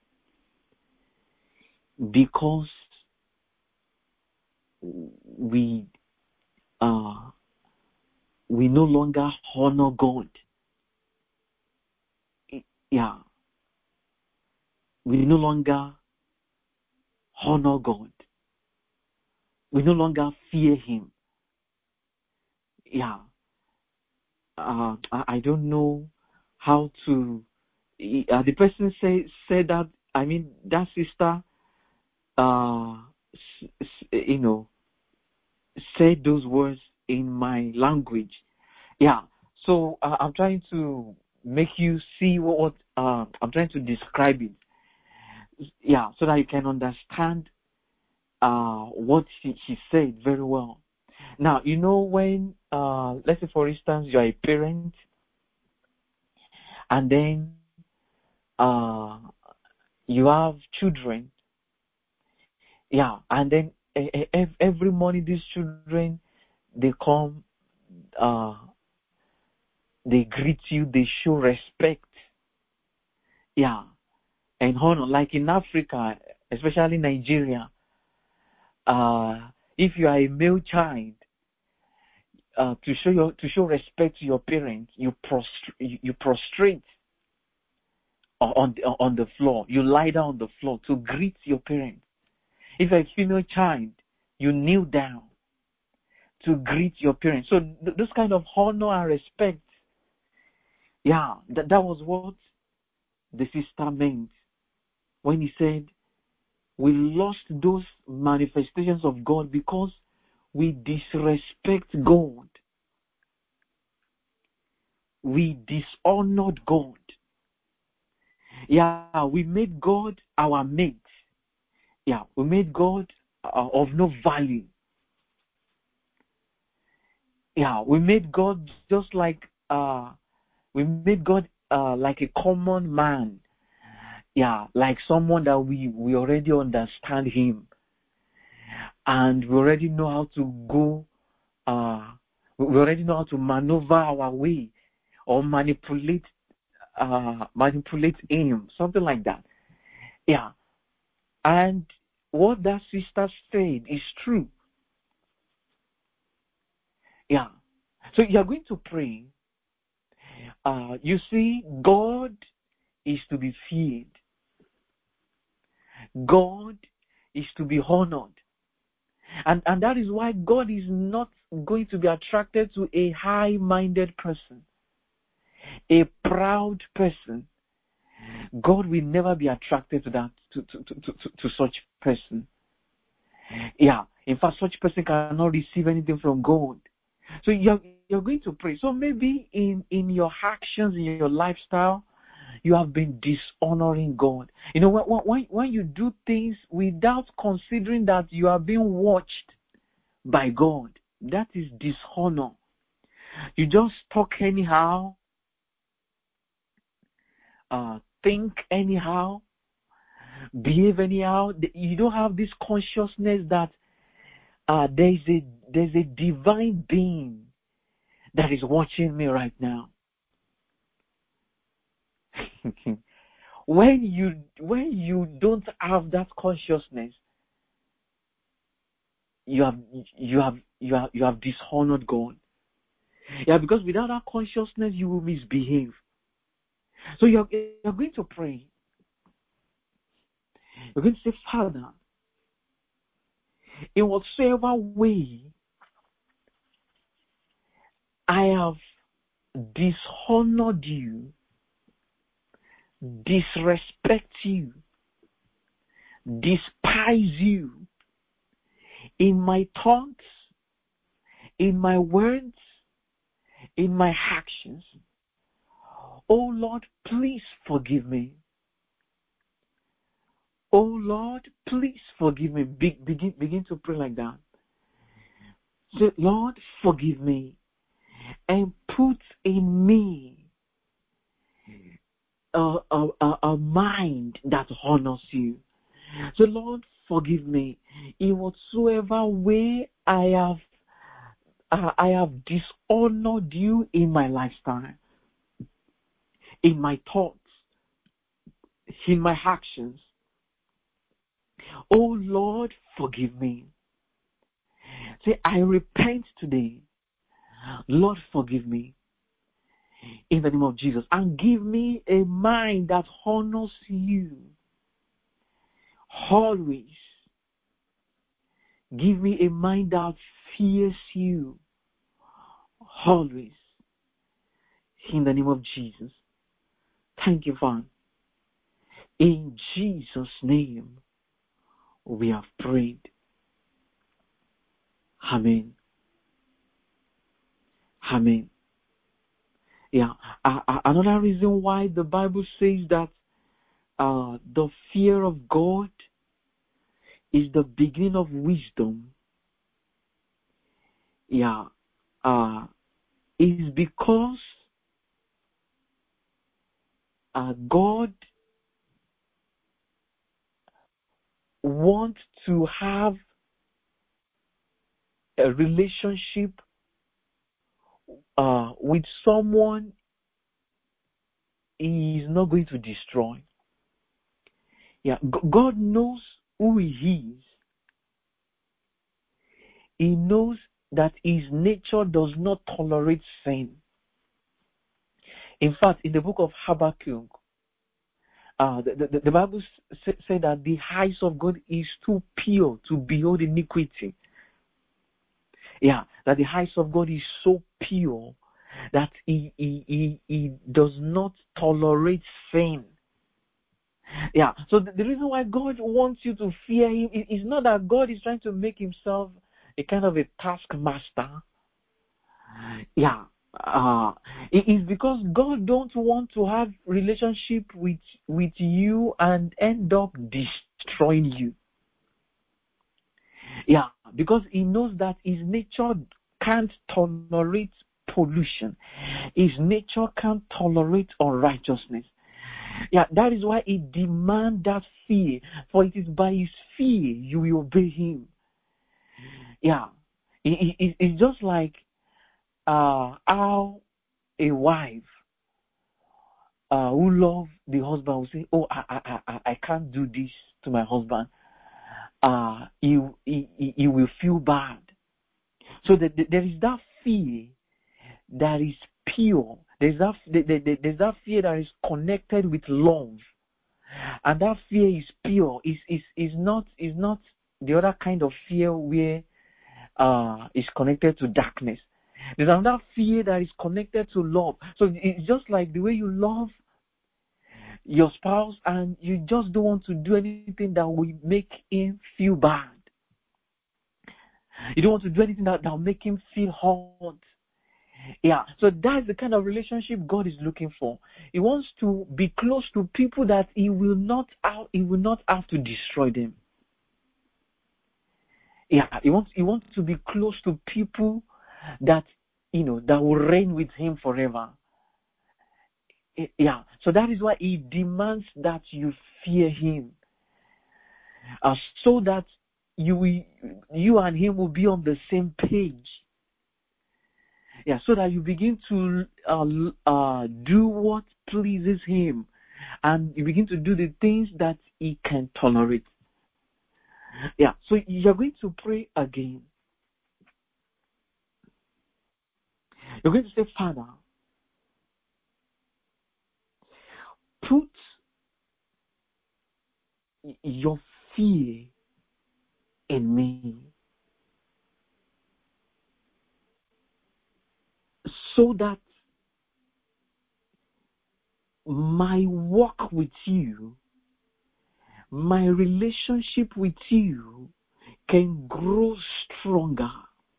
because we no longer honor God. Yeah. We no longer honor God. We no longer fear Him. Yeah. I don't know how to. The person said that. I mean, that sister, said those words in my language. Yeah. So I'm trying to make you see what I'm trying to describe it. Yeah, so that you can understand what she said very well. Now, when, let's say, for instance, you are a parent, and then you have children. Yeah, and then every morning these children, they come, they greet you, they show respect. Yeah, and honor. Like in Africa, especially Nigeria, if you are a male child, to show respect to your parents, you prostrate on the floor. You lie down on the floor to greet your parents. If you're a female child, you kneel down to greet your parents. So those kind of honor and respect, yeah, that was what the sister meant when he said we lost those manifestations of God because we disrespect God. We dishonored God. Yeah, we made God our mate. Yeah, we made God of no value. Yeah, we made God just like we made God like a common man. Yeah, like someone that we already understand him, and we already know how to go. We already know how to maneuver our way or manipulate him, something like that. Yeah, and what that sister said is true. Yeah, so you're going to pray. You see, God is to be feared. God is to be honored. And that is why God is not going to be attracted to a high-minded person, a proud person. God will never be attracted to that, to such person. Yeah, in fact, such person cannot receive anything from God. So you're going to pray. So maybe in your actions, in your lifestyle, you have been dishonoring God. When you do things without considering that you are being watched by God, that is dishonor. You just talk anyhow, think anyhow, behave anyhow. You don't have this consciousness that there's a divine being that is watching me right now. When you don't have that consciousness, you have dishonored God. Yeah, because without that consciousness, you will misbehave. So you're going to pray. You're going to say, Father, in whatsoever way I have dishonored you, disrespect you, despise you, in my thoughts, in my words, in my actions, oh Lord, please forgive me. Oh Lord, please forgive me. Begin to pray like that. Say, Lord, forgive me, and put in me a mind that honors you. So Lord, forgive me. in whatsoever way I have dishonored you in my lifestyle, in my thoughts, in my actions. Oh Lord, forgive me. Say, I repent today. Lord, forgive me. In the name of Jesus. And give me a mind that honors you. Always. Give me a mind that fears you. Always. In the name of Jesus. Thank you, Father. In Jesus' name, we have prayed. Amen. Amen. Yeah. Another reason why the Bible says that the fear of God is the beginning of wisdom. Yeah. Is because God wants to have a relationship with someone He is not going to destroy. Yeah, God knows who He is. He knows that His nature does not tolerate sin. In fact, in the book of Habakkuk, the Bible said that the eyes of God is too pure to behold iniquity. Yeah, that the eyes of God is so pure that he does not tolerate sin. Yeah, so the reason why God wants you to fear Him is not that God is trying to make Himself a kind of a taskmaster. Yeah, it is because God don't want to have relationship with you and end up destroying you. Yeah, because He knows that His nature can't tolerate pollution. His nature can't tolerate unrighteousness. Yeah, that is why He demands that fear, for it is by His fear you will obey Him. Yeah, it's just like how a wife who loves the husband will say, "Oh, I can't do this to my husband." He will feel bad. So there is that fear that is pure. There's that fear that is connected with love, and that fear is pure. Is not the other kind of fear where is connected to darkness. There's another fear that is connected to love. So it's just like the way you love your spouse, and you just don't want to do anything that will make him feel bad. You don't want to do anything that will make him feel hurt. Yeah, so that's the kind of relationship God is looking for. He wants to be close to people that He will not have to destroy them. Yeah, He wants to be close to people that that will reign with Him forever. Yeah, so that is why He demands that you fear Him, so that you and Him will be on the same page. Yeah, so that you begin to do what pleases Him, and you begin to do the things that He can tolerate. Yeah, so you're going to pray again. You're going to say, Father, put your fear in me, so that my walk with you, my relationship with you can grow stronger.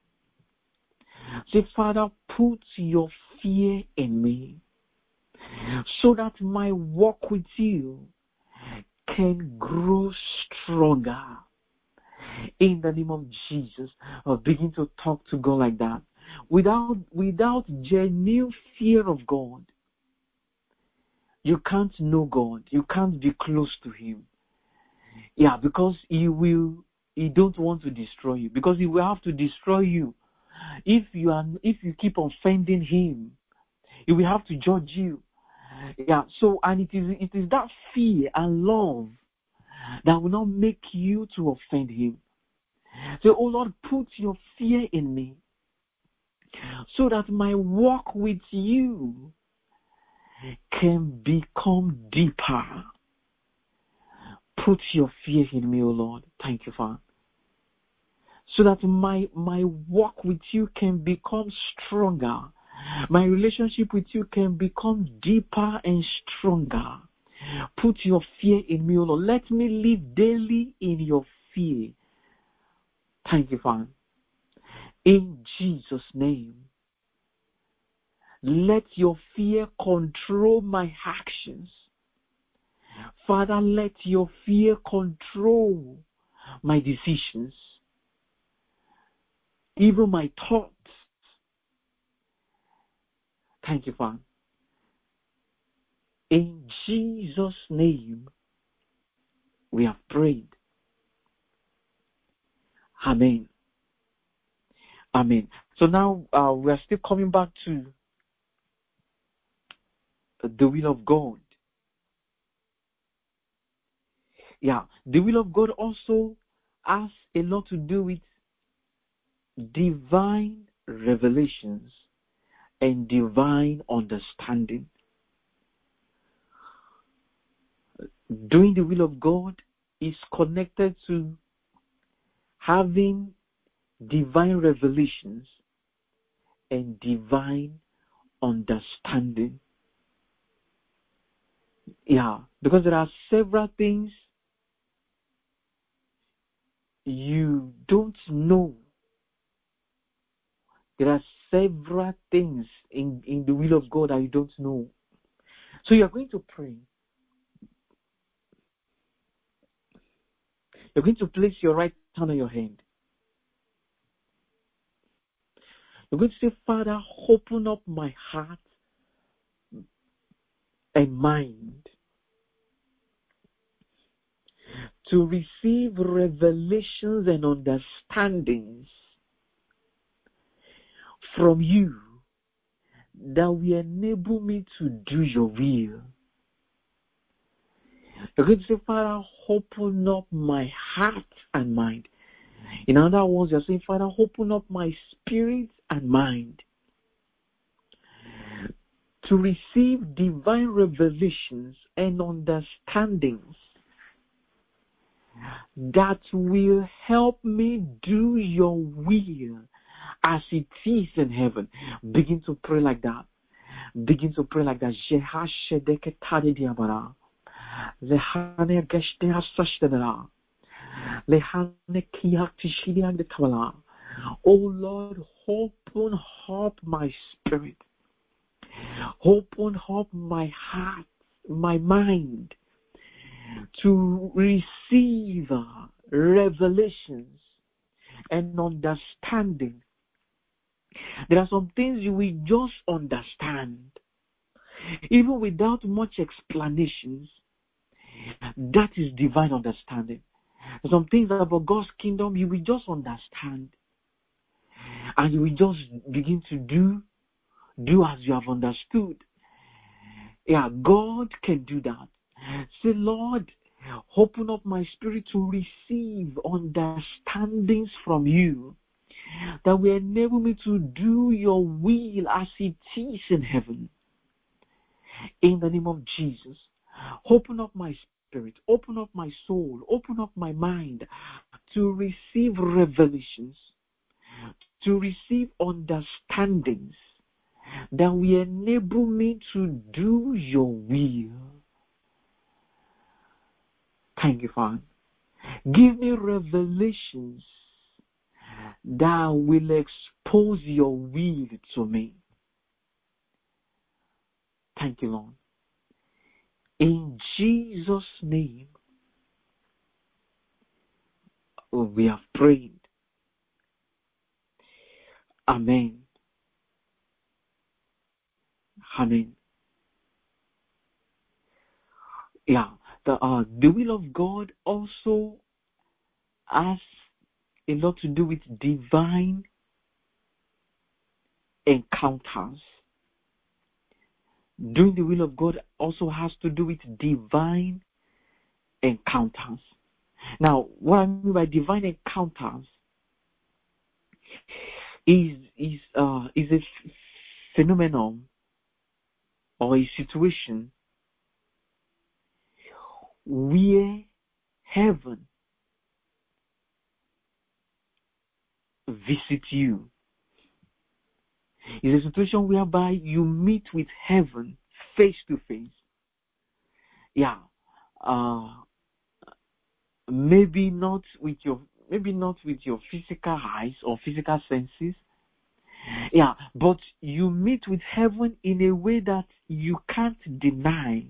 Say, Father, put your fear in me, so that my walk with you can grow stronger. In the name of Jesus, begin to talk to God like that. Without genuine fear of God, you can't know God. You can't be close to Him. Yeah, because He will He don't want to destroy you, because He will have to destroy you. If you keep offending Him, He will have to judge you. Yeah. So, and it is that fear and love that will not make you to offend Him. So, oh Lord, put your fear in me, so that my walk with you can become deeper. Put your fear in me, oh Lord. Thank you, Father. So that my walk with you can become stronger. My relationship with you can become deeper and stronger. Put your fear in me, O Lord. Let me live daily in your fear. Thank you, Father. In Jesus' name, let your fear control my actions. Father, let your fear control my decisions, even my thoughts. Thank you, Father. In Jesus' name, we have prayed. Amen. Amen. So now we are still coming back to the will of God. Yeah, the will of God also has a lot to do with divine revelations and divine understanding. Doing the will of God is connected to having divine revelations and divine understanding. Yeah, because there are several things you don't know. There are several things in the will of God that you don't know. So you are going to pray. You're going to place your right hand on your hand. You're going to say, Father, open up my heart and mind to receive revelations and understandings from you that will enable me to do your will. You're going to say, Father, open up my heart and mind. In other words, you're saying, Father, open up my spirit and mind to receive divine revelations and understandings that will help me do your will as it is in heaven. Begin to pray like that. Begin to pray like that. Oh Lord, open up my spirit. Open up my heart, my mind to receive revelations and understanding. There are some things you will just understand, even without much explanations. That is divine understanding. Some things about God's kingdom you will just understand, and you will just begin to do as you have understood. Yeah, God can do that. Say, Lord, open up my spirit to receive understandings from you that will enable me to do your will as it is in heaven. In the name of Jesus, open up my spirit, open up my soul, open up my mind to receive revelations, to receive understandings that will enable me to do your will. Thank you, Father. Give me revelations that will expose your will to me. Thank you, Lord. In Jesus' name, we have prayed. Amen. Amen. Yeah, the will of God also has a lot to do with divine encounters. Doing the will of God also has to do with divine encounters. Now, what I mean by divine encounters is a phenomenon or a situation where heaven visits you. It's a situation whereby you meet with heaven face to face. Yeah. Maybe not with your physical eyes or physical senses. Yeah, but you meet with heaven in a way that you can't deny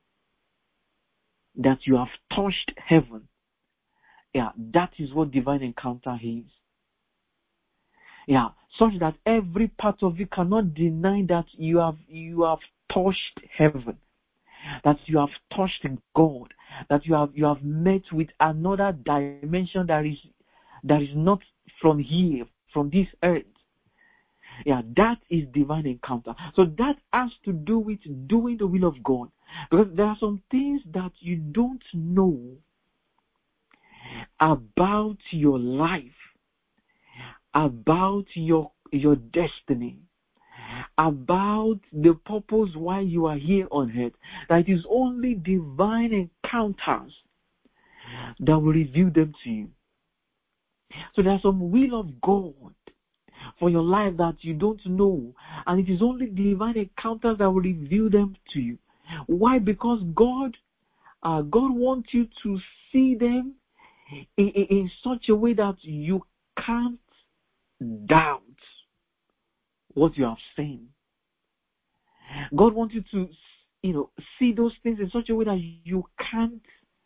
that you have touched heaven. Yeah, that is what divine encounter is. Yeah, such that every part of you cannot deny that you have touched heaven, that you have touched God, that you have met with another dimension that is not from here, from this earth. Yeah, that is divine encounter. So that has to do with doing the will of God. Because there are some things that you don't know about your life, about your destiny, about the purpose why you are here on earth. That it is only divine encounters that will reveal them to you. So there are some will of God for your life that you don't know, and it is only divine encounters that will reveal them to you. Why? Because God wants you to see them in such a way that you can't doubt what you have seen. God wants you to, see those things in such a way that you can't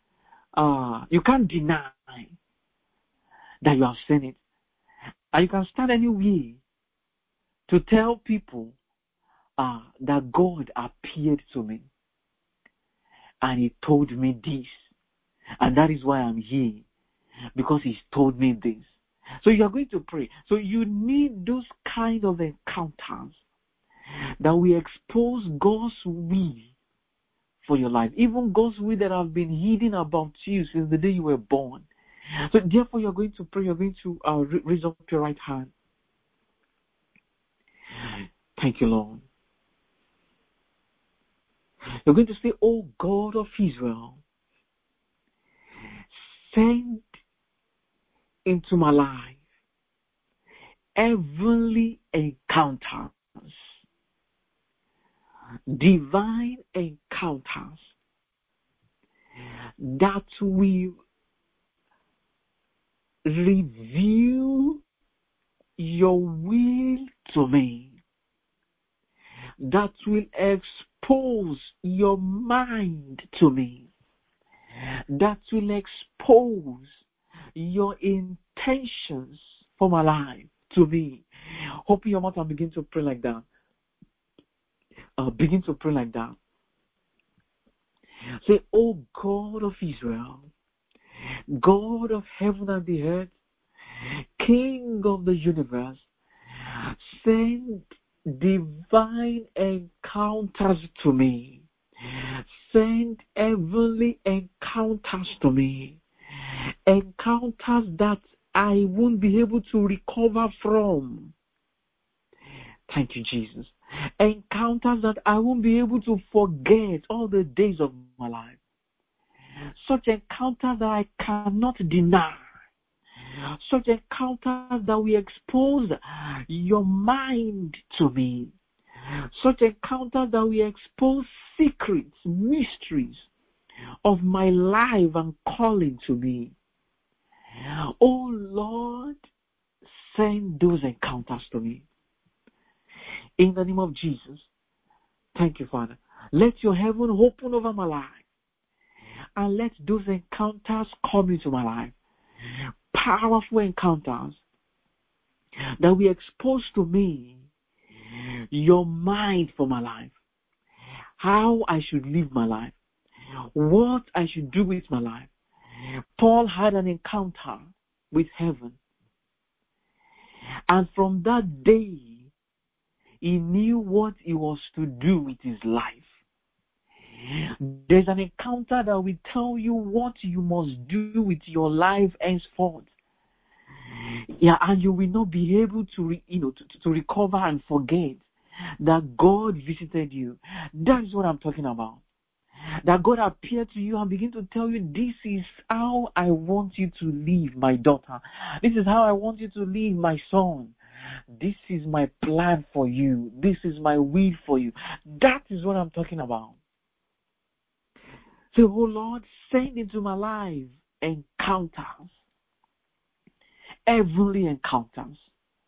deny that you have seen it. And you can stand anywhere to tell people that God appeared to me and He told me this, and that is why I'm here, because He's told me this. So you are going to pray. So you need those kind of encounters that will expose God's will for your life, even God's will that have been hidden about you since the day you were born. So therefore you are going to pray. You are going to raise up your right hand. Thank you, Lord. You're going to say, "Oh God of Israel, send into my life heavenly encounters, divine encounters that will reveal your will to me, that will expose your mind to me, that will expose your intentions for my life to me." Open your mouth and begin to pray like that. Begin to pray like that. Say, "Oh God of Israel, God of heaven and the earth, King of the universe, send divine encounters to me. Send heavenly encounters to me. Encounters that I won't be able to recover from." Thank you, Jesus. Encounters that I won't be able to forget all the days of my life. Such encounters that I cannot deny. Such encounters that will expose your mind to me. Such encounters that will expose secrets, mysteries of my life and calling to me. Oh Lord, send those encounters to me. In the name of Jesus. Thank you, Father. Let your heaven open over my life. And let those encounters come into my life. Powerful encounters that will expose to me your mind for my life. How I should live my life. What I should do with my life. Paul had an encounter with heaven. And from that day, he knew what he was to do with his life. There's an encounter that will tell you what you must do with your life henceforth. Yeah, and you will not be able to, to recover and forget that God visited you. That is what I'm talking about. That God appeared to you and begin to tell you, this is how I want you to live, my daughter. This is how I want you to live, my son. This is my plan for you. This is my will for you. That is what I'm talking about. So, oh Lord, send into my life encounters, heavenly encounters,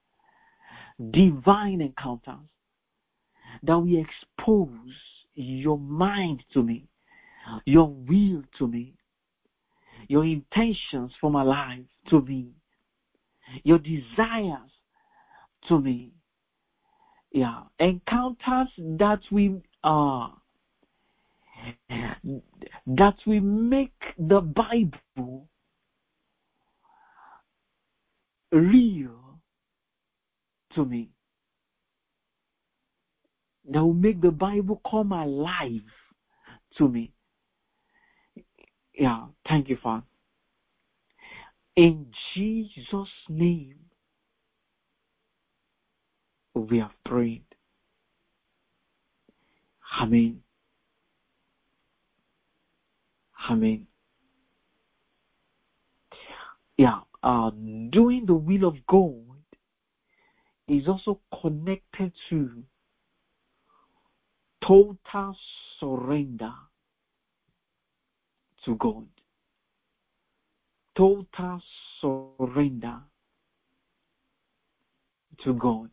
divine encounters that will expose your mind to me, your will to me, your intentions for my life to me, your desires to me. Yeah, encounters that we make the Bible real to me. That will make the Bible come alive to me. Yeah, thank you, Father. In Jesus' name, we have prayed. Amen. Amen. Yeah, doing the will of God is also connected to total surrender to God. Total surrender to God.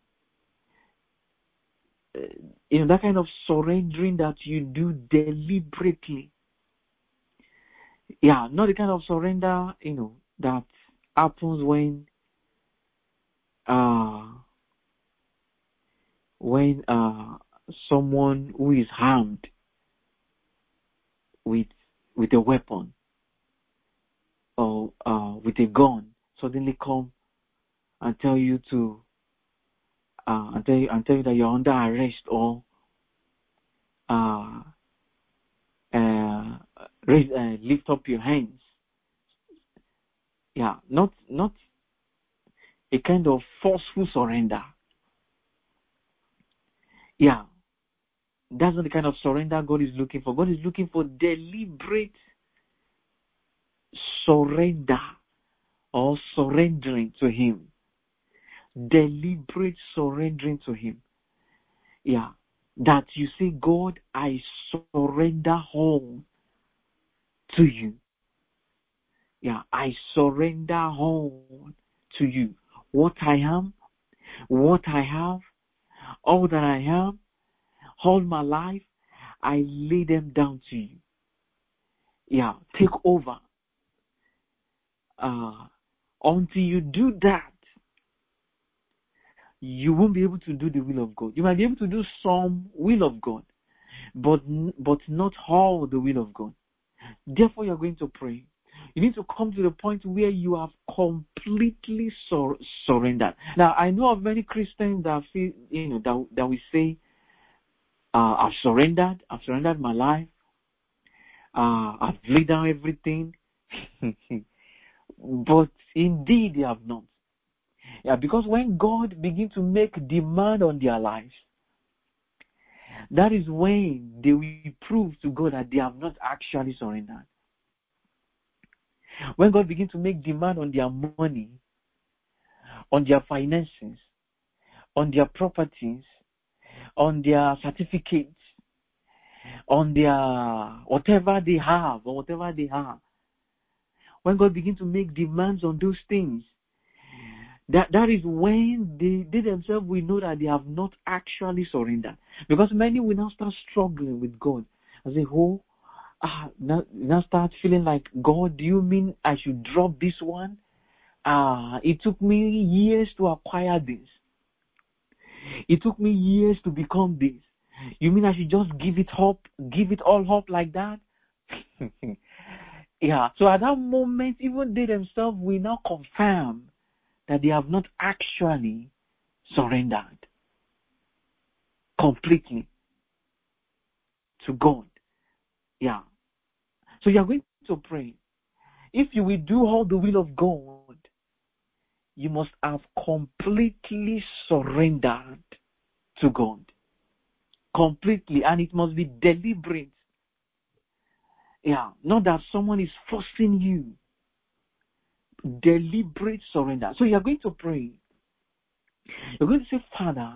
That kind of surrendering that you do deliberately. Yeah, not the kind of surrender, that happens when someone who is armed with a weapon or with a gun suddenly come and tell you to and tell you that you're under arrest or lift up your hands. Yeah, not a kind of forceful surrender. Yeah, that's not the kind of surrender God is looking for. God is looking for deliberate surrender or surrendering to Him. Deliberate surrendering to Him. Yeah, that you say, God, I surrender all to you. Yeah, I surrender all to you. What I am, what I have, all that I am, all my life, I lay them down to you. Yeah, take over. Until you do that, you won't be able to do the will of God. You might be able to do some will of God, but not all the will of God. Therefore, you're going to pray. You need to come to the point where you have completely surrendered. Now, I know of many Christians that feel, that we say, I've surrendered my life. I've laid down everything. But indeed, they have not. Yeah, because when God begins to make demand on their lives, that is when they will prove to God that they have not actually surrendered. When God begins to make demand on their money, on their finances, on their properties, on their certificates, on their whatever they have or whatever they have, when God begins to make demands on those things, that is when they themselves will know that they have not actually surrendered. Because many will now start struggling with God. I say, now start feeling like, God, do you mean I should drop this one? It took me years to acquire this. It took me years to become this. You mean I should just give it all up like that? Yeah. So at that moment, even they themselves will now confirm that they have not actually surrendered completely to God. Yeah. So you are going to pray. If you will do all the will of God, you must have completely surrendered to God. Completely. And it must be deliberate. Yeah. Not that someone is forcing you. Deliberate surrender. So you are going to pray. You're going to say, Father,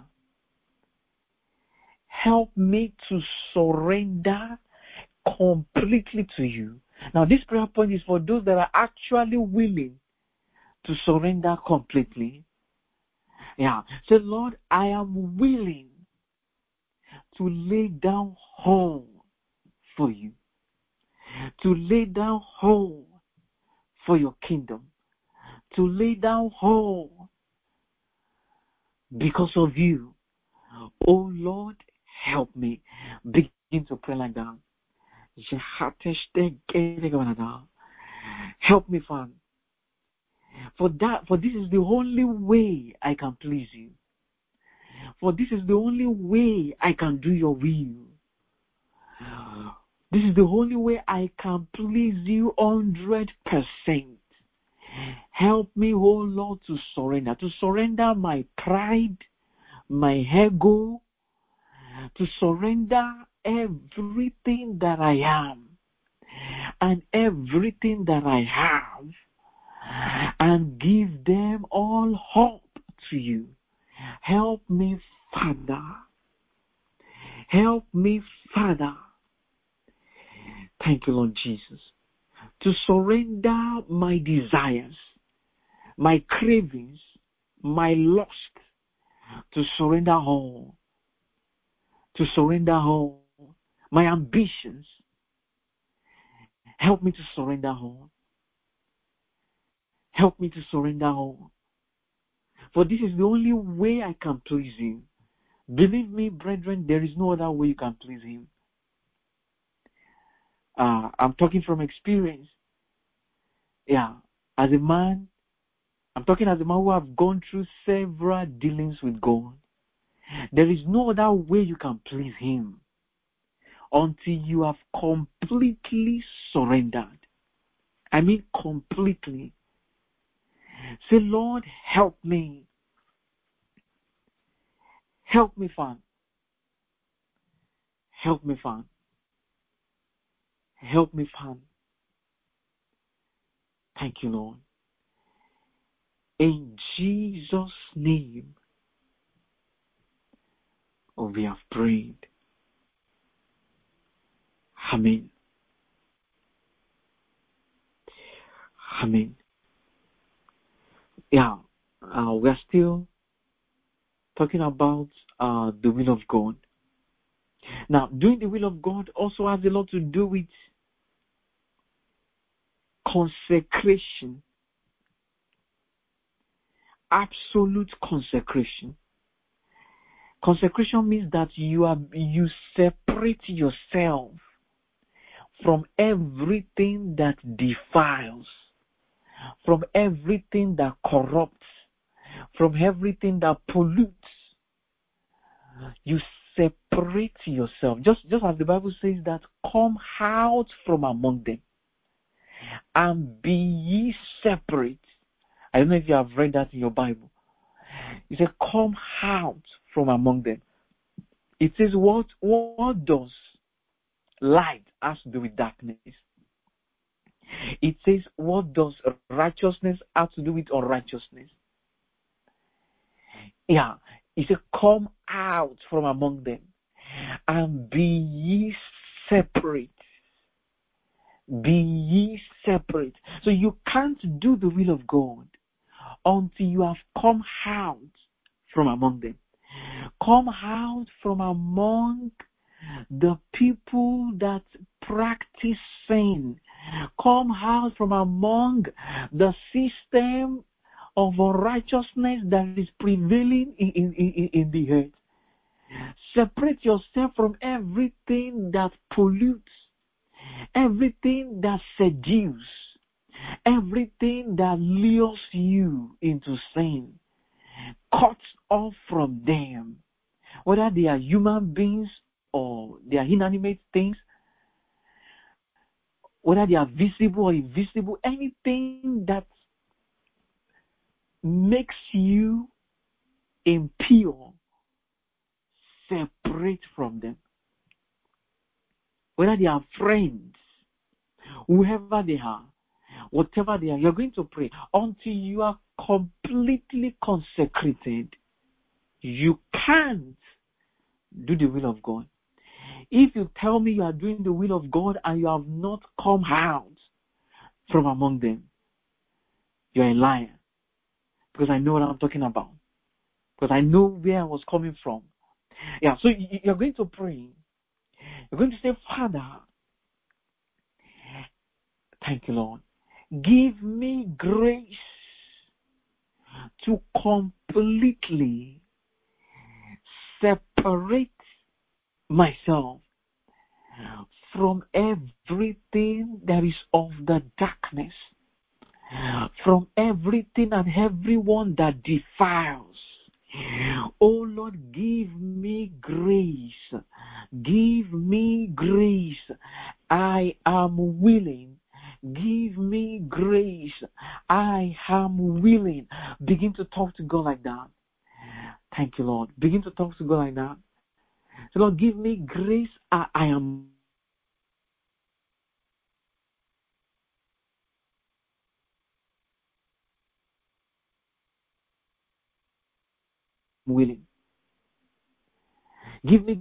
help me to surrender completely to you. Now, this prayer point is for those that are actually willing to surrender completely. Yeah. Say, Lord, I am willing to lay down all for you. To lay down all for your kingdom. To lay down all because of you. Oh Lord, help me. Begin to pray like that. Help me, Father. For this is the only way I can please you. For this is the only way I can do your will. This is the only way I can please you 100%. Help me, oh Lord, to surrender my pride, my ego, to surrender everything that I am and everything that I have and give them all up to you. Help me, Father. Help me, Father. Thank you, Lord Jesus. To surrender my desires, my cravings, my lust, to surrender all. To surrender all. My ambitions. Help me to surrender all. Help me to surrender all. For this is the only way I can please you. Believe me, brethren, there is no other way you can please him. I'm talking from experience. Yeah. As a man, I'm talking as a man who have gone through several dealings with God. There is no other way you can please him until you have completely surrendered. I mean completely. Say, Lord, help me. Help me, Father. Help me, Father. Help me, Father. Thank you, Lord. In Jesus' name, we have prayed. Amen. Amen. Yeah, we are still talking about the will of God. Now, doing the will of God also has a lot to do with consecration. Absolute consecration. Consecration means that you separate yourself from everything that defiles, from everything that corrupts, from everything that pollutes. You separate yourself. Just as the Bible says that, come out from among them and be ye separate. I don't know if you have read that in your Bible. It says, come out from among them. It says, what does light has to do with darkness? It says, what does righteousness have to do with unrighteousness? Yeah, it says, come out from among them and be ye separate. Be ye separate. So you can't do the will of God until you have come out from among them. Come out from among the people that practice sin. Come out from among the system of unrighteousness that is prevailing in the earth. Separate yourself from everything that pollutes, everything that seduces, Everything that lures you into sin, cut off from them, whether they are human beings or they are inanimate things, whether they are visible or invisible, anything that makes you impure, separate from them. Whether they are friends, whoever they are, whatever they are, you're going to pray until you are completely consecrated. You can't do the will of God. If you tell me you are doing the will of God and you have not come out from among them, you're a liar. Because I know what I'm talking about. Because I know where I was coming from. Yeah, so you're going to pray. You're going to say, Father, thank you, Lord. Give me grace to completely separate myself from everything that is of the darkness, from everything and everyone that defiles. Oh Lord, give me grace. Give me grace. I am willing. Give me grace. I am willing. Begin to talk to God like that. Thank you, Lord. Begin to talk to God like that. So Lord, give me grace. I am willing. Give me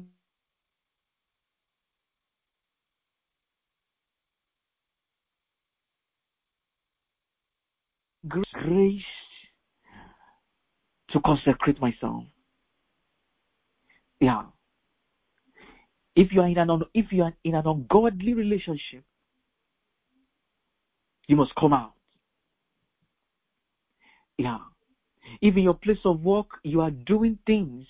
grace to consecrate myself. Yeah. If you are in an ungodly relationship, you must come out. Yeah. If in your place of work you are doing things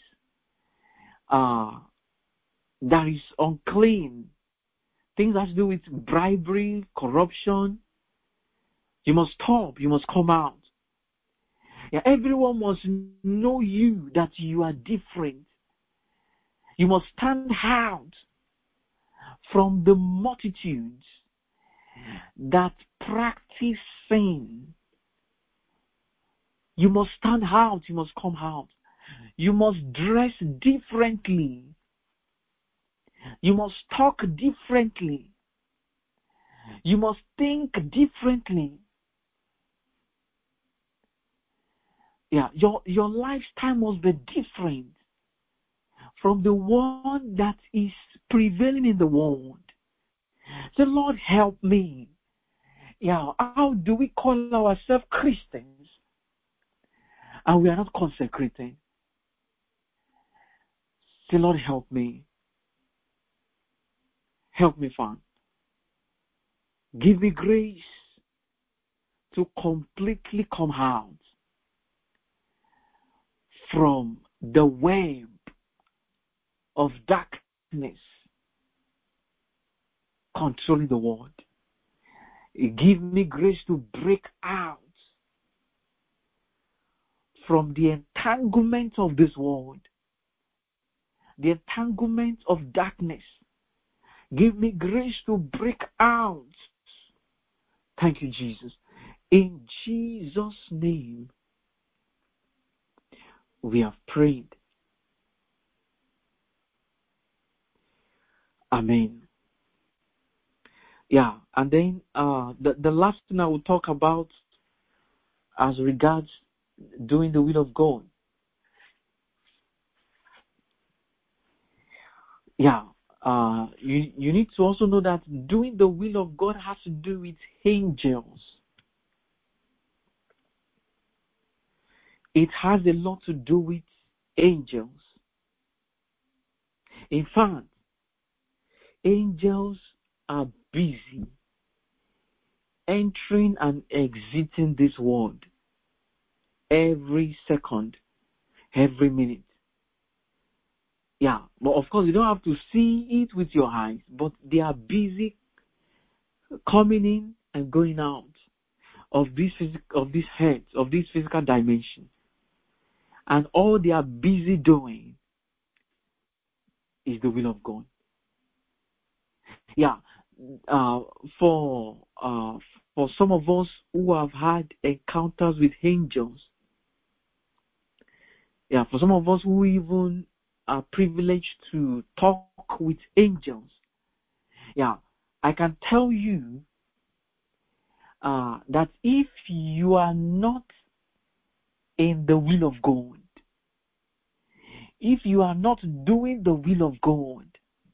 that is unclean, things that have to do with bribery, corruption, you must stop. You must come out. Yeah, everyone must know you, that you are different. You must stand out from the multitudes that practice sin. You must stand out. You must come out. You must dress differently. You must talk differently. You must think differently. Yeah, your lifestyle must be different from the one that is prevailing in the world. So Lord, help me. Yeah, how do we call ourselves Christians and we are not consecrated? Say, Lord, help me. Help me, Father. Give me grace to completely come out from the web of darkness controlling the world. Give me grace to break out from the entanglement of this world, the entanglement of darkness. Give me grace to break out. Thank you, Jesus. In Jesus' name, we have prayed. Amen. Yeah, and then the last thing I will talk about as regards doing the will of God. Yeah, you need to also know that doing the will of God has to do with angels. It has a lot to do with angels. In fact, angels are busy entering and exiting this world every second, every minute. Yeah, but of course you don't have to see it with your eyes, but they are busy coming in and going out. of these heads, of this physical dimension, and all they are busy doing is the will of God. Yeah, for some of us who have had encounters with angels, yeah, for some of us who even are privileged to talk with angels, yeah, I can tell you that if you are not in the will of God, if you are not doing the will of God,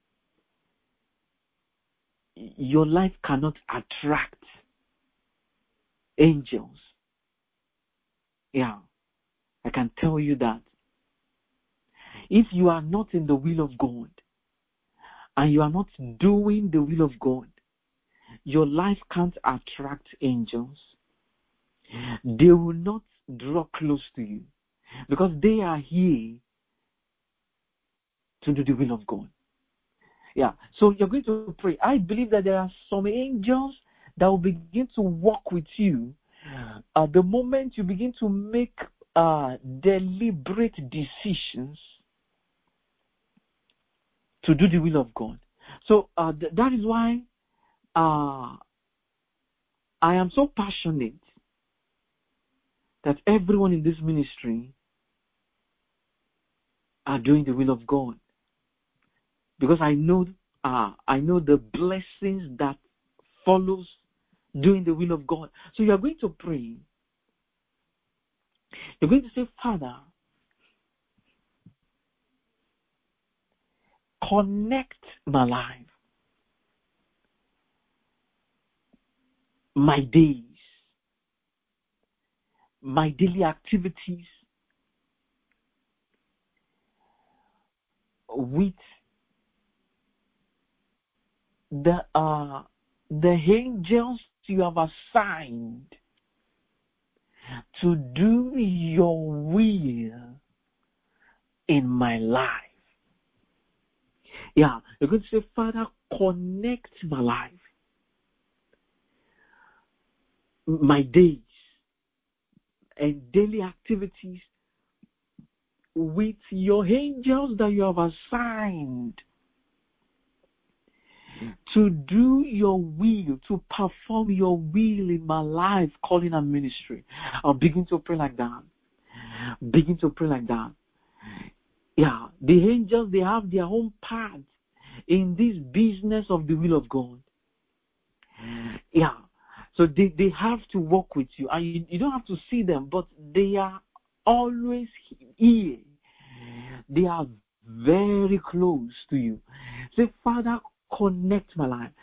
your life cannot attract angels. Yeah, I can tell you that. If you are not in the will of God and you are not doing the will of God, your life can't attract angels. They will not draw close to you because they are here to do the will of God. Yeah, so you're going to pray. I believe that there are some angels that will begin to walk with you the moment you begin to make deliberate decisions to do the will of God. So that is why I am so passionate that everyone in this ministry are doing the will of God, because I know the blessings that follows doing the will of God. So you are going to pray. You're going to say, Father, connect my life, my days, my daily activities with the angels you have assigned to do your will in my life. Yeah, you're going to say, Father, connect my life, my days, and daily activities with your angels that you have assigned to do your will, to perform your will in my life, calling and ministry. I'll begin to pray like that. Begin to pray like that. Yeah, the angels, they have their own part in this business of the will of God. Yeah, so they have to work with you, and you don't have to see them, but they are always here. They are very close to you. Say, Father, connect my life.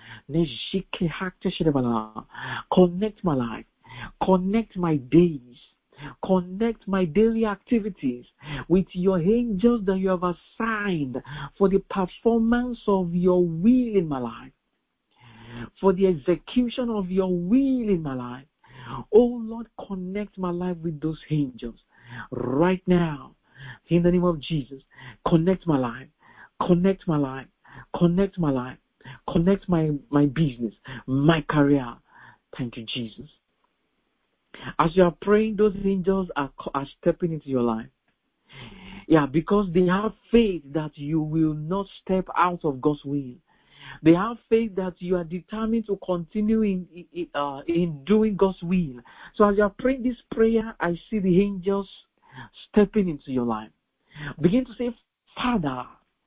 Connect my life. Connect my days. Connect my daily activities with your angels that you have assigned for the performance of your will in my life, for the execution of your will in my life. Oh Lord, connect my life with those angels right now. In the name of Jesus, connect my life. Connect my life. Connect my life. Connect my business, my career. Thank you, Jesus. As you are praying, those angels are stepping into your life. Yeah, because they have faith that you will not step out of God's will. They have faith that you are determined to continue in doing God's will. So as you are praying this prayer, I see the angels stepping into your life. Begin to say, Father,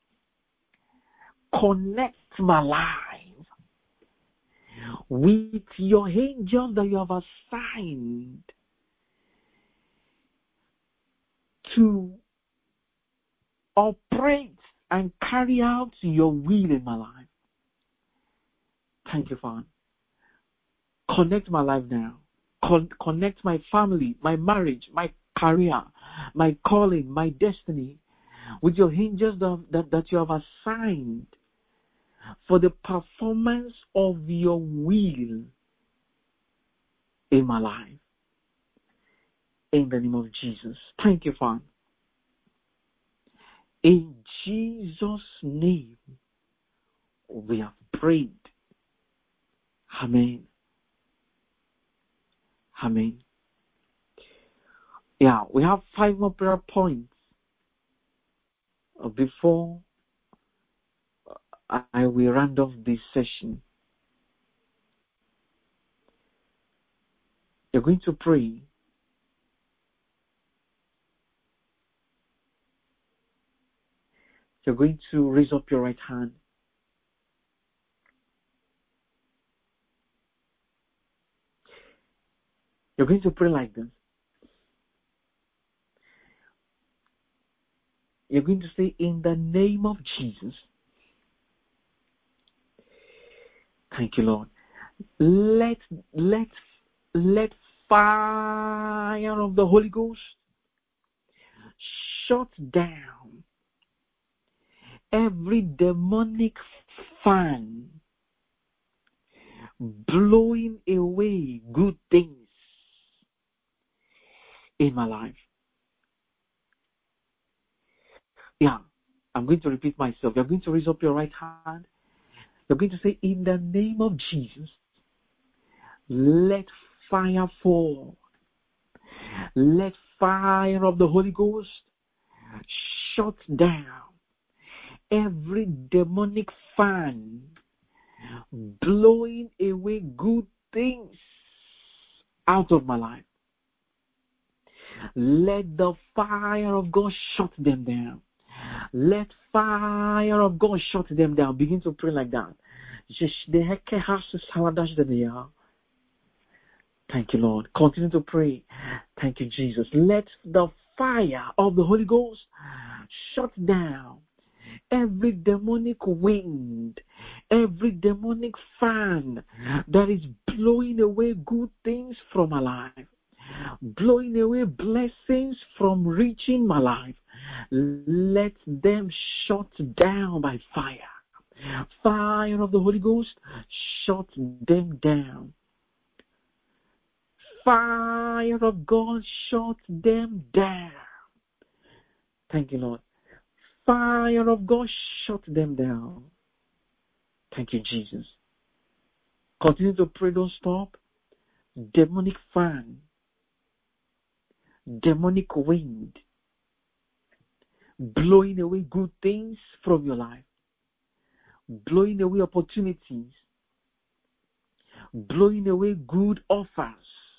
connect my life with your angels that you have assigned to operate and carry out your will in my life. Thank you, Father. Connect my life now. Connect my family, my marriage, my career, my calling, my destiny with your angels that you have assigned for the performance of your will in my life. In the name of Jesus. Thank you, Father. In Jesus' name, we have prayed. Amen. Amen. Yeah, we have 5 more prayer points before I will round off this session. You're going to pray. You're going to raise up your right hand. You're going to pray like this. You're going to say, in the name of Jesus. Thank you, Lord. Let fire of the Holy Ghost shut down every demonic fan blowing away good things in my life. Yeah, I'm going to repeat myself. You're going to raise up your right hand. You're going to say, in the name of Jesus, let fire fall. Let fire of the Holy Ghost shut down every demonic fan blowing away good things out of my life. Let the fire of God shut them down. Let fire of God shut them down. Begin to pray like that. Thank you, Lord. Continue to pray. Thank you, Jesus. Let the fire of the Holy Ghost shut down every demonic wind, every demonic fan that is blowing away good things from my life, blowing away blessings from reaching my life. Let them shut down by fire. Fire of the Holy Ghost, shut them down. Fire of God, shut them down. Thank you, Lord. Fire of God, shut them down. Thank you, Jesus. Continue to pray, don't stop. Demonic fan, demonic wind, blowing away good things from your life, blowing away opportunities, blowing away good offers,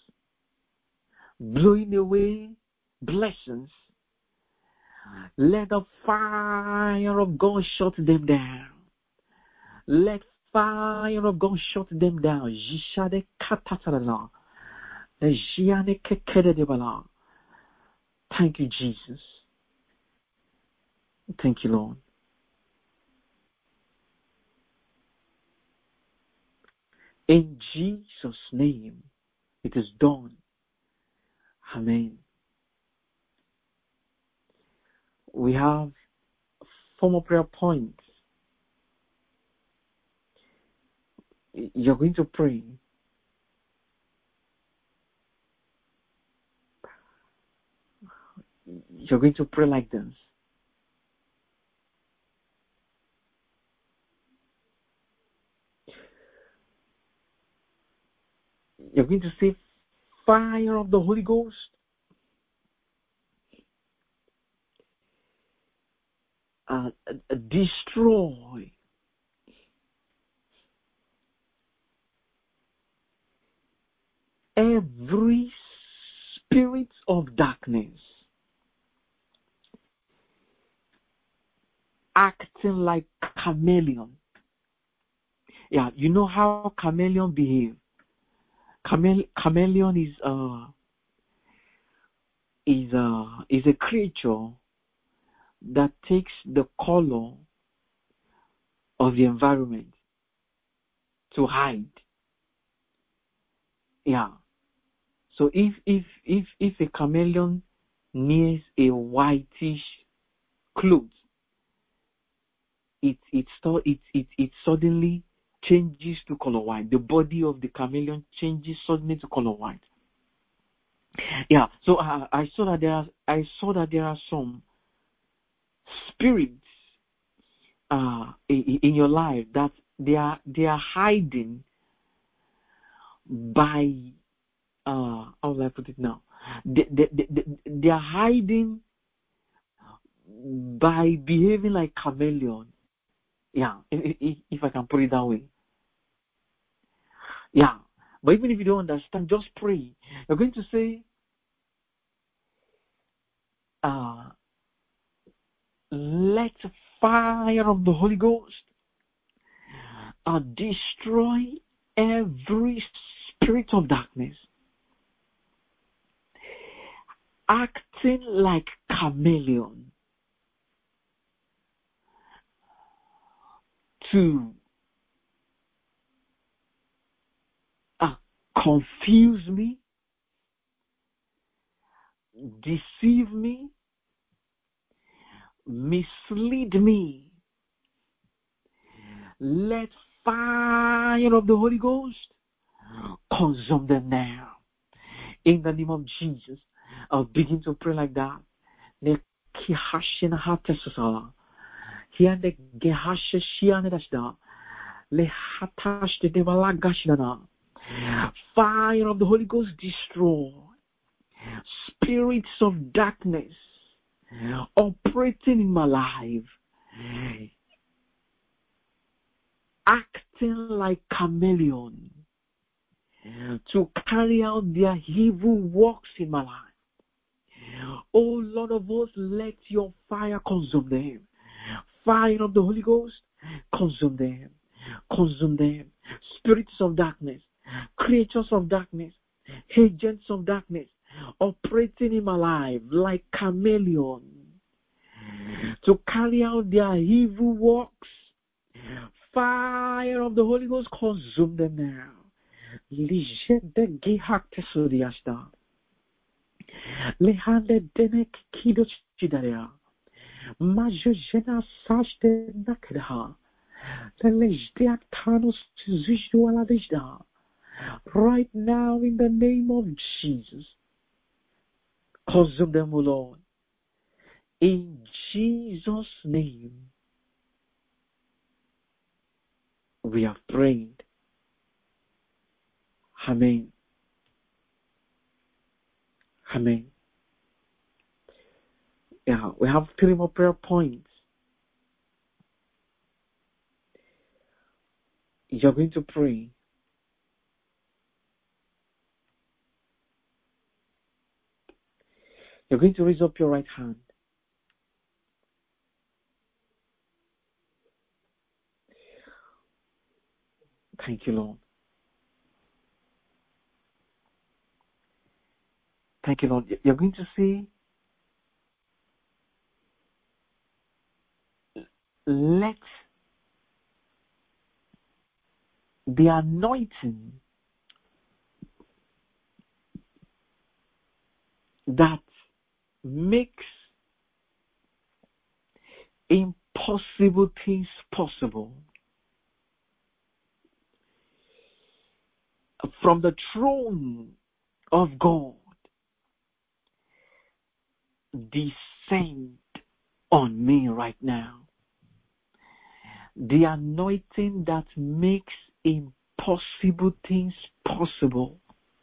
blowing away blessings. Let the fire of God shut them down. Let fire of God shut them down. Thank you, Jesus. Thank you, Lord. In Jesus' name, it is done. Amen. We have 4 more prayer points. You're going to pray. You're going to pray like this. You're going to say, fire of the Holy Ghost, destroy every spirit of darkness acting like chameleon. Yeah, you know how chameleon behave. Chameleon is a creature that takes the color of the environment to hide. Yeah. So if a chameleon nears a whitish cloth, it suddenly changes to color white. The body of the chameleon changes suddenly to color white. Yeah. So I saw that there are some spirits in your life that they are hiding by how will I put it now? They are hiding by behaving like chameleon. Yeah, if I can put it that way. Yeah, but even if you don't understand, just pray. You're going to say, let fire of the Holy Ghost destroy every spirit of darkness acting like chameleon to confuse me, deceive me, mislead me. Let fire of the Holy Ghost consume them now. In the name of Jesus, I'll begin to pray like that. Fire of the Holy Ghost destroy spirits of darkness operating in my life, acting like chameleon to carry out their evil works in my life. Oh Lord of hosts, let your fire consume them. Fire of the Holy Ghost, consume them. Consume them. Spirits of darkness, creatures of darkness, agents of darkness, operating in my life like chameleon to carry out their evil works. Fire of the Holy Ghost, consume them now. Lehande denek kido chidarea. Majojena saste nakeda. Lejdeak tanos zishwala dejda. Right now, in the name of Jesus, consume them, O Lord. In Jesus' name, we have prayed. Amen. Amen. Yeah, we have 3 more prayer points. You're going to pray. You're going to raise up your right hand. Thank you, Lord. Thank you, Lord. You're going to say, let the anointing that makes impossible things possible from the throne of God descend on me right now. The anointing that makes impossible things possible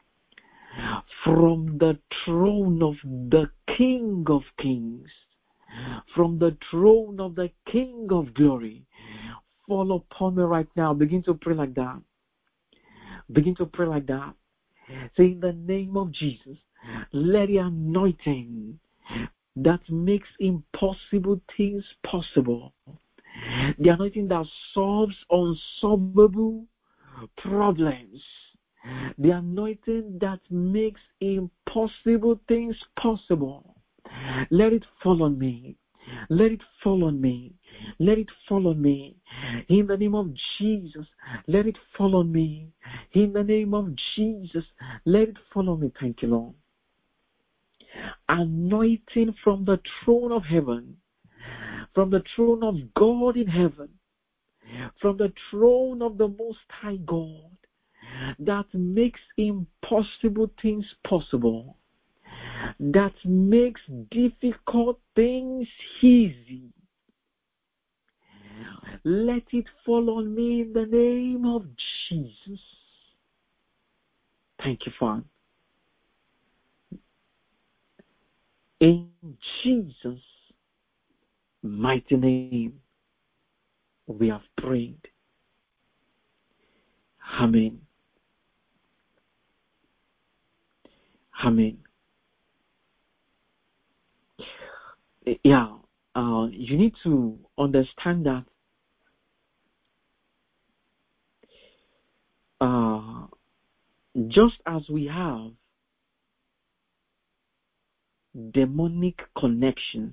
from the throne of the King of Kings, from the throne of the King of Glory, fall upon me right now. Begin to pray like that. Begin to pray like that. Say, in the name of Jesus, let the anointing that makes impossible things possible, the anointing that solves unsolvable problems, the anointing that makes impossible things possible, let it fall on me. Let it fall on me. Let it fall on me. In the name of Jesus, let it fall on me. In the name of Jesus, let it fall on me. Thank you, Lord. Anointing from the throne of heaven, from the throne of God in heaven, from the throne of the Most High God, that makes impossible things possible, that makes difficult things easy. Let it fall on me in the name of Jesus. Thank you, Father. In Jesus' mighty name, we have prayed. Amen. Amen. Yeah, you need to understand that just as we have demonic connections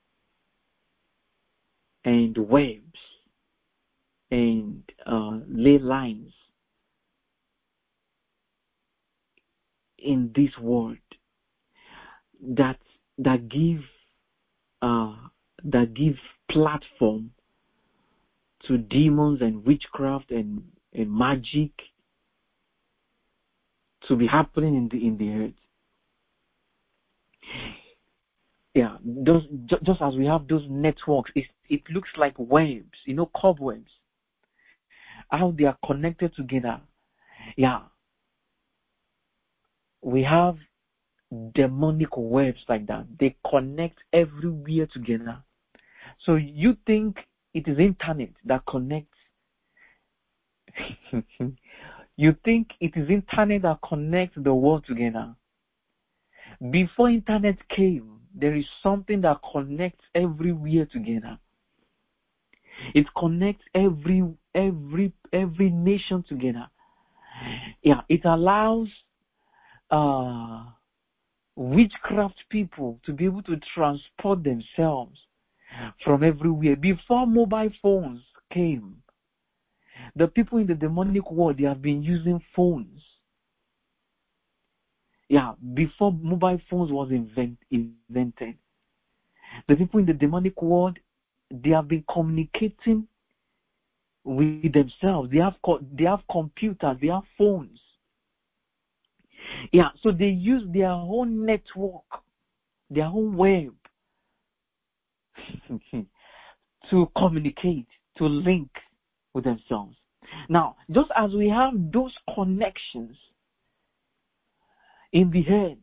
and webs and ley lines in this world that give platform to demons and witchcraft and magic to be happening in the earth. Yeah, just as we have those networks, it looks like webs, cobwebs, how they are connected together. Yeah, we have demonic webs like that. They connect everywhere together. So you think it is internet that connects? You think it is internet that connects the world together? Before internet came, there is something that connects everywhere together. It connects every nation together. Yeah, it allows witchcraft people to be able to transport themselves from everywhere. Before mobile phones came, the people in the demonic world, they have been using phones. Yeah, before mobile phones was invented, the people in the demonic world, they have been communicating with themselves. They have computers, they have phones. Yeah, so they use their own network, their own web to communicate, to link with themselves. Now, just as we have those connections in the head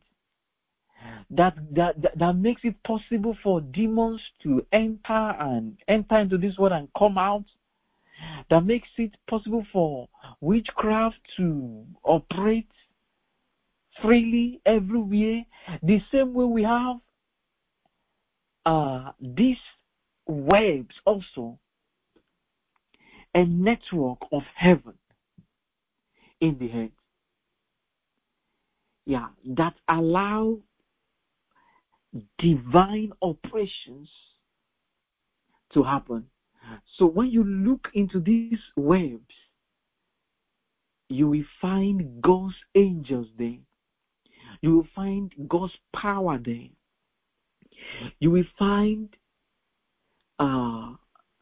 that makes it possible for demons to enter into this world and come out, that makes it possible for witchcraft to operate freely everywhere, the same way we have these webs also, a network of heaven in the earth. Yeah, that allow divine operations to happen. So when you look into these webs, you will find God's angels there. You will find God's power there. You will find all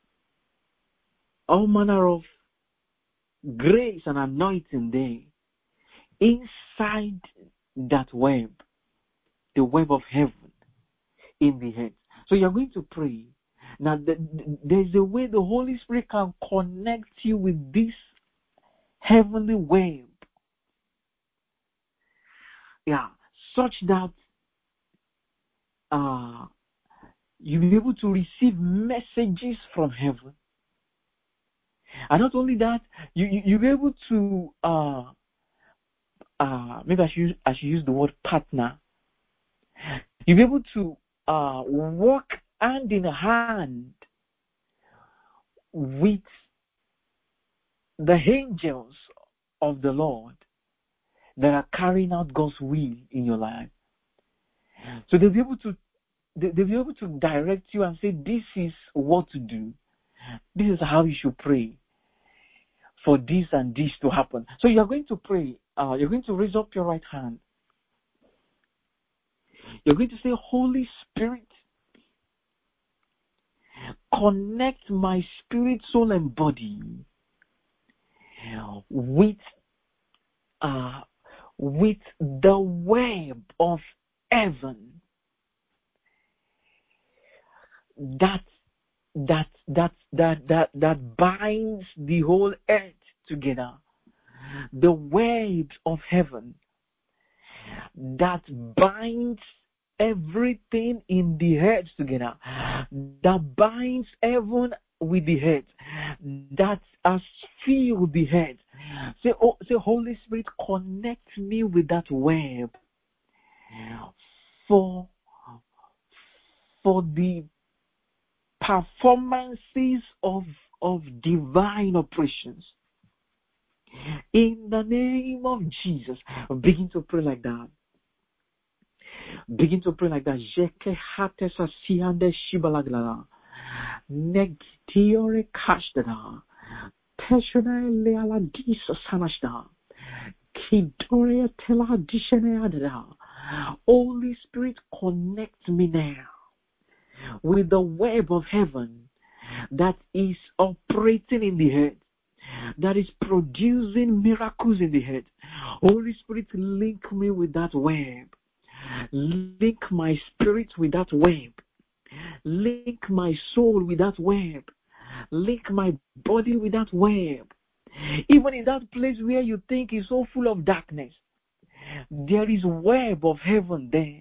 manner of grace and anointing there inside that web, the web of heaven in the earth. So you're going to pray. Now, there's a way the Holy Spirit can connect you with this heavenly web. Yeah, such that you'll be able to receive messages from heaven. And not only that, you'll be able to, maybe I should use the word partner. You'll be able to work hand in hand with the angels of the Lord that are carrying out God's will in your life. So they'll be able to direct you and say, this is what to do. This is how you should pray for this and this to happen. So you're going to pray. You're going to raise up your right hand. You're going to say, Holy Spirit, connect my spirit, soul, and body with the web of heaven that binds the whole earth together. The webs of heaven that binds everything in the earth together, that binds heaven with the earth, that has filled the earth. Say, Holy Spirit, connect me with that web for the performances of divine operations. In the name of Jesus, begin to pray like that. Begin to pray like that. Jeke hate sasiande shibalagla. Negtiore kashdada. Peshone leala disa sanashda. Kidore tela disheneadada. Holy Spirit, connect me now with the web of heaven that is operating in the earth, that is producing miracles in the earth. Holy Spirit, link me with that web. Link my spirit with that web. Link my soul with that web. Link my body with that web. Even in that place where you think is so full of darkness, there is web of heaven there.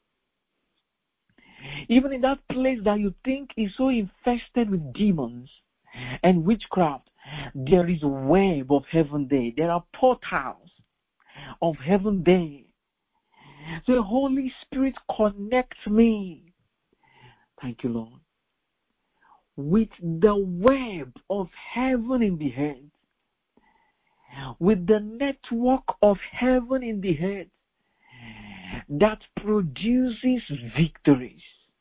Even in that place that you think is so infested with demons and witchcraft, there is a web of heaven there. There are portals of heaven there. So Holy Spirit, connect me. Thank you, Lord. With the web of heaven in the earth. With the network of heaven in the earth that produces victories.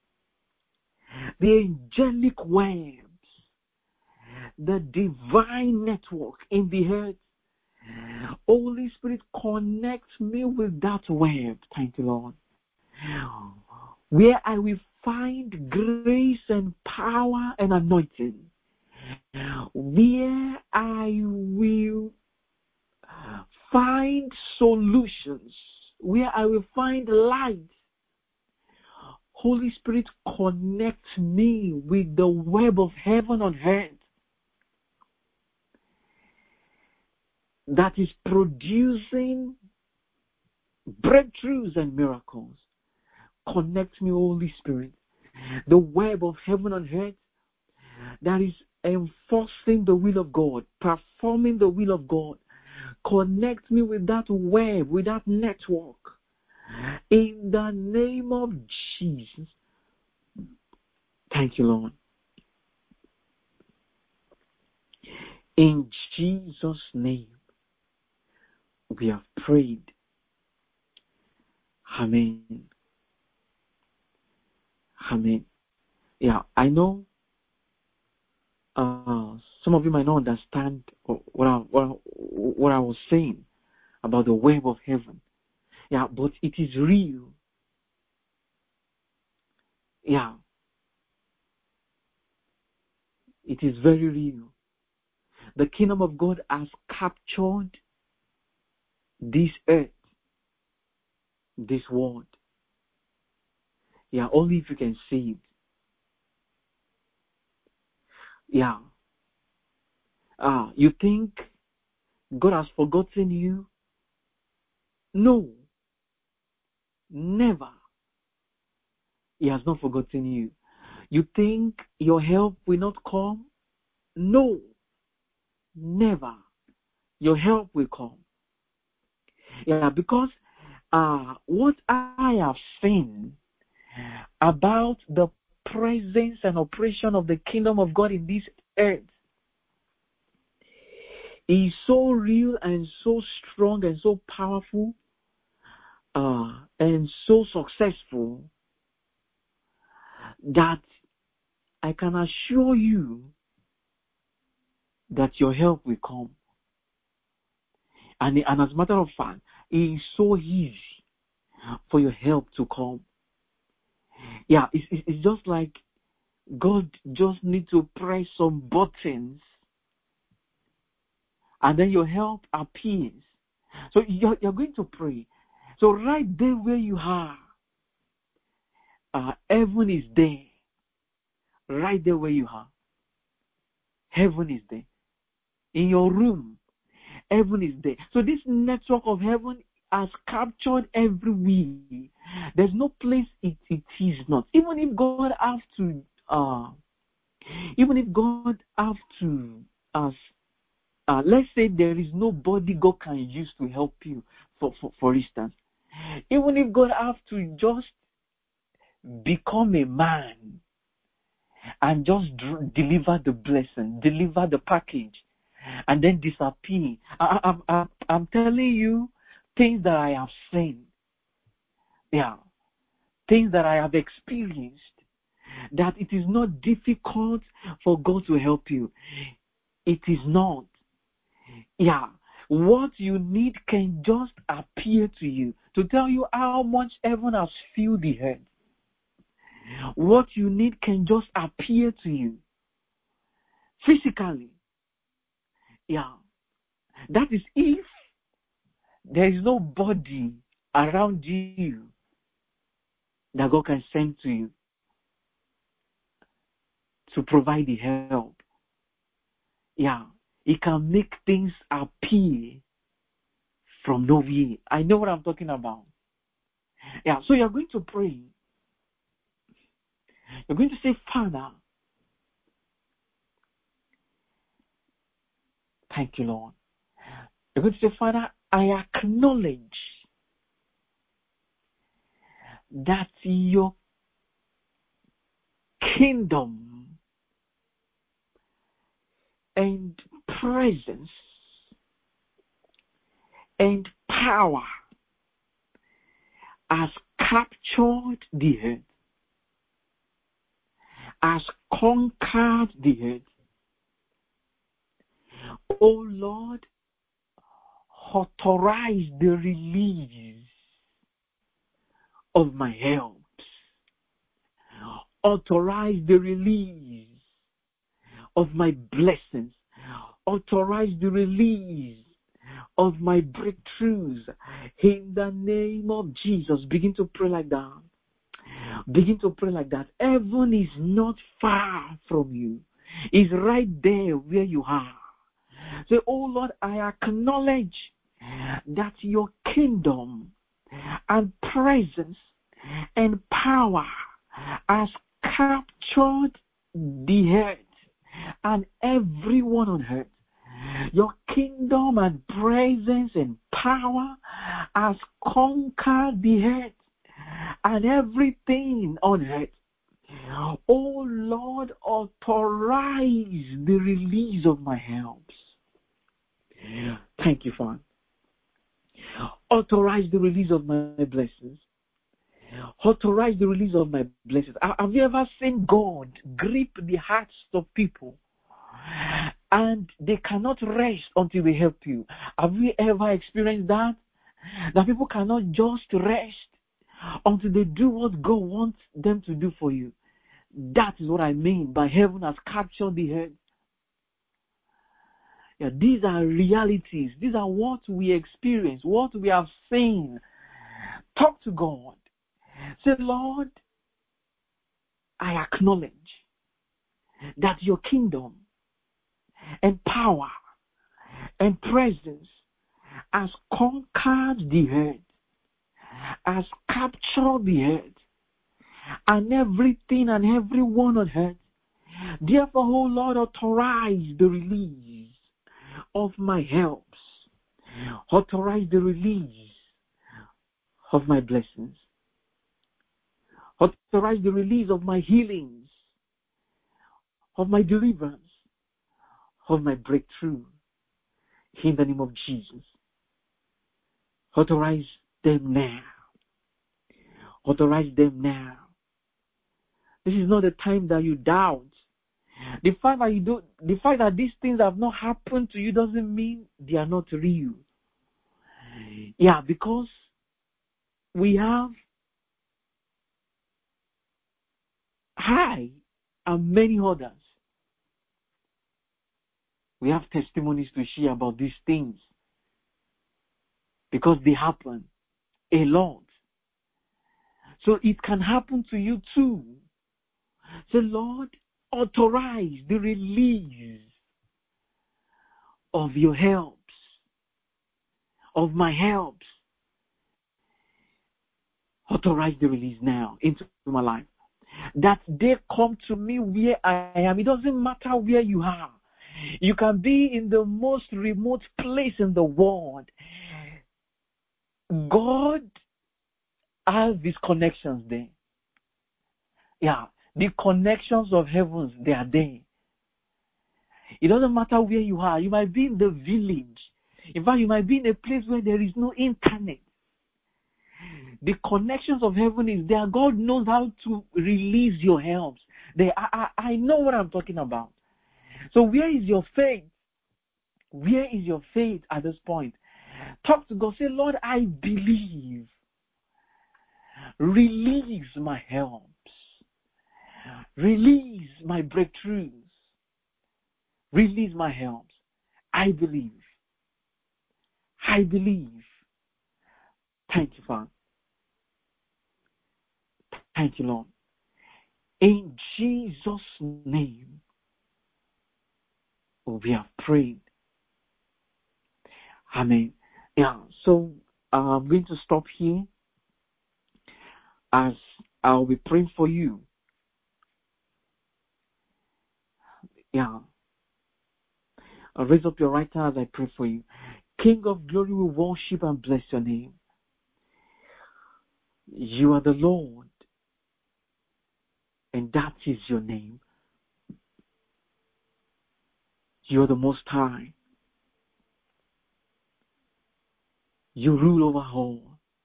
The angelic webs, the divine network in the earth. Holy Spirit, connect me with that web. Thank you, Lord. Where I will find grace and power and anointing. Where I will find solutions. Where I will find light. Holy Spirit, connect me with the web of heaven on earth that is producing breakthroughs and miracles. Connect me, Holy Spirit. The web of heaven on earth that is enforcing the will of God, performing the will of God. Connect me with that web, with that network. In the name of Jesus. Thank you, Lord. In Jesus' name, we have prayed. Amen. Amen. Yeah, I know some of you might not understand what I was saying about the web of heaven. Yeah, but it is real. Yeah. It is very real. The kingdom of God has captured this earth, this world. Yeah, only if you can see it. Yeah. You think God has forgotten you? No. Never. He has not forgotten you. You think your help will not come? No. Never. Your help will come. Yeah, because what I have seen about the presence and operation of the kingdom of God in this earth is so real and so strong and so powerful and so successful that I can assure you that your help will come. And as a matter of fact, it is so easy for your help to come. Yeah, it's just like God just needs to press some buttons and then your help appears. So you're going to pray. So right there where you are, heaven is there. Right there where you are, heaven is there. In your room, heaven is there. So this network of heaven has captured everywhere. There's no place it is not. Even if God have to, let's say there is nobody God can use to help you, for instance. Even if God have to just become a man and just deliver the blessing, deliver the package, and then disappear. I'm telling you things that I have seen. Yeah. Things that I have experienced. That it is not difficult for God to help you. It is not. Yeah. What you need can just appear to you to tell you how much heaven has filled the earth. What you need can just appear to you physically. Yeah. That is if there is nobody around you that God can send to you to provide the help. Yeah. He can make things appear from nowhere. I know what I'm talking about. Yeah. So you're going to pray. You're going to say, Father, thank you, Lord. You're going to say, Father, I acknowledge that your kingdom and presence and power has captured the earth, has conquered the earth. Oh Lord, authorize the release of my helps. Authorize the release of my blessings. Authorize the release of my breakthroughs. In the name of Jesus, begin to pray like that. Begin to pray like that. Heaven is not far from you. It's right there where you are. Say, oh Lord, I acknowledge that your kingdom and presence and power has captured the earth and everyone on earth. Your kingdom and presence and power has conquered the earth and everything on earth. Oh Lord, authorize the release of my helps. Thank you, Father. Authorize the release of my blessings. Authorize the release of my blessings. Have you ever seen God grip the hearts of people and they cannot rest until they help you? Have you ever experienced that? That people cannot just rest until they do what God wants them to do for you. That is what I mean by heaven has captured the earth. Yeah, these are realities. These are what we experience, what we have seen. Talk to God. Say, Lord, I acknowledge that your kingdom and power and presence has conquered the earth, has captured the earth, and everything and everyone on earth. Therefore, O Lord, authorize the release of my helps. Authorize the release of my blessings. Authorize the release of my healings, of my deliverance, of my breakthrough. In the name of Jesus. Authorize them now. Authorize them now. This is not the time that you doubt. The fact that these things have not happened to you doesn't mean they are not real. Yeah, because we have and many others. We have testimonies to share about these things because they happen a lot. So it can happen to you too. So Lord, authorize the release of your helps, of my helps. Authorize the release now into my life. That they come to me where I am. It doesn't matter where you are. You can be in the most remote place in the world. God has these connections there. Yeah, the connections of heavens, they are there. It doesn't matter where you are. You might be in the village. In fact, you might be in a place where there is no internet. The connections of heaven is there. God knows how to release your helps. I know what I'm talking about. So where is your faith? Where is your faith at this point? Talk to God. Say, Lord, I believe. Release my helps. Release my breakthroughs. Release my helps. I believe. I believe. Thank you, Father. Thank you, Lord. In Jesus' name, we have prayed. Amen. Yeah, so I'm going to stop here as I'll be praying for you. Yeah. Raise up your right hand as I pray for you. King of glory, we worship and bless your name. You are the Lord, and that is your name. You are the Most High. You rule over all.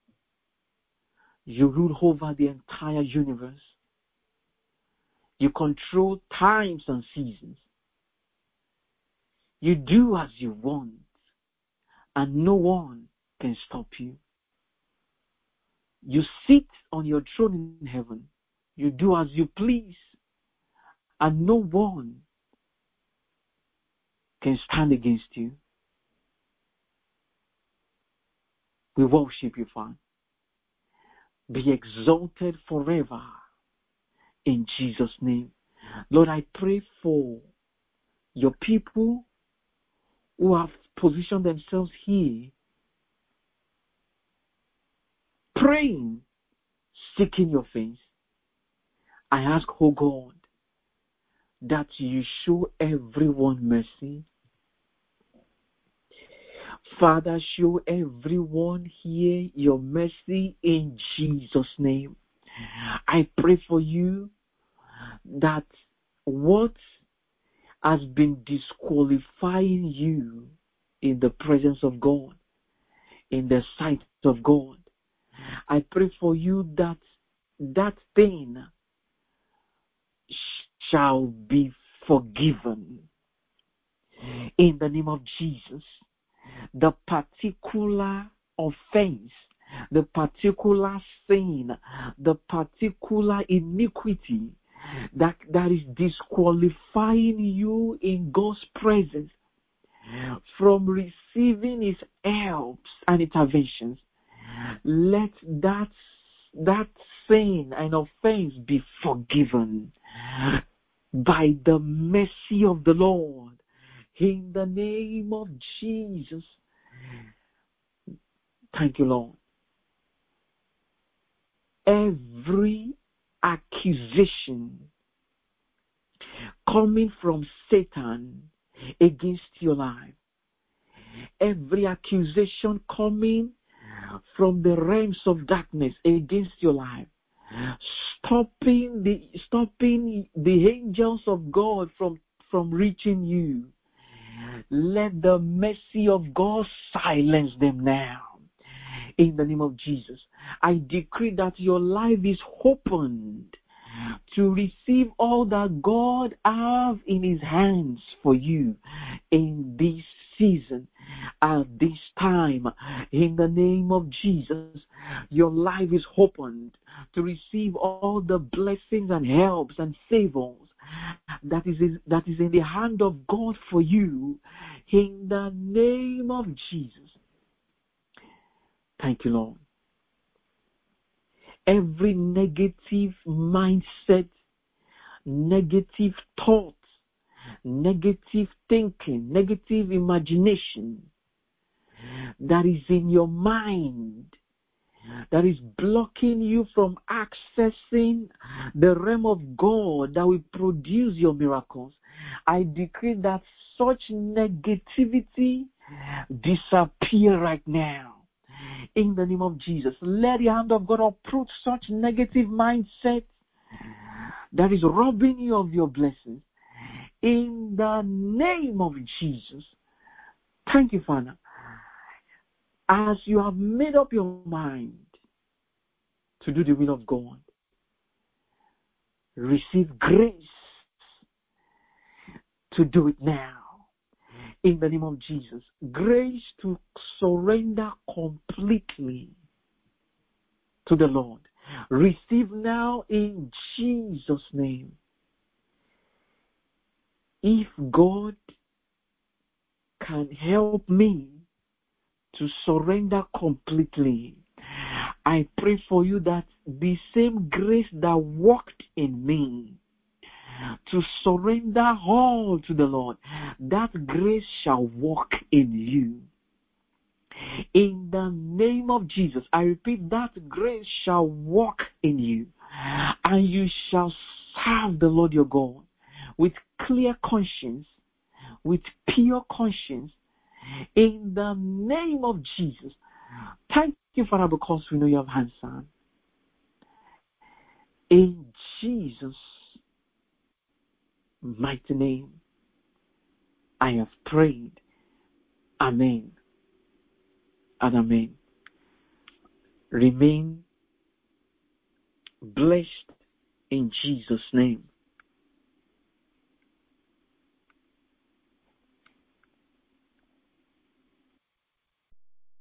You rule over the entire universe. You control times and seasons. You do as you want, and no one can stop you. You sit on your throne in heaven. You do as you please, and no one can stand against you. We worship you, Father. Be exalted forever in Jesus' name. Lord, I pray for your people who have positioned themselves here, praying, seeking your face. I ask, oh God, that you show everyone mercy. Father, show everyone here your mercy in Jesus' name. I pray for you that what has been disqualifying you in the presence of God, in the sight of God, I pray for you that that thing shall be forgiven in the name of Jesus. The particular offense, the particular sin, the particular iniquity that is disqualifying you in God's presence from receiving His helps and interventions, let that sin and offense be forgiven by the mercy of the Lord. In the name of Jesus. Thank you, Lord. Every accusation coming from Satan against your life, every accusation coming from the realms of darkness against your life, stopping the angels of God from reaching you, let the mercy of God silence them now. In the name of Jesus, I decree that your life is opened to receive all that God has in His hands for you in this season, at this time. In the name of Jesus, your life is opened to receive all the blessings and helps and favors that is in the hand of God for you, in the name of Jesus. Thank you, Lord. Every negative mindset, negative thoughts, negative thinking, negative imagination that is in your mind that is blocking you from accessing the realm of God that will produce your miracles, I decree that such negativity disappear right now. In the name of Jesus, let the hand of God uproot such negative mindset that is robbing you of your blessings. In the name of Jesus. Thank you, Father. As you have made up your mind to do the will of God, receive grace to do it now. In the name of Jesus. Grace to surrender completely to the Lord. Receive now in Jesus' name. If God can help me to surrender completely, I pray for you that the same grace that worked in me to surrender all to the Lord, that grace shall work in you. In the name of Jesus, I repeat, that grace shall work in you, and you shall serve the Lord your God with clear conscience, with pure conscience, in the name of Jesus. Thank you, Father, because we know you have answered. In Jesus' mighty name, I have prayed. Amen and amen. Remain blessed in Jesus' name.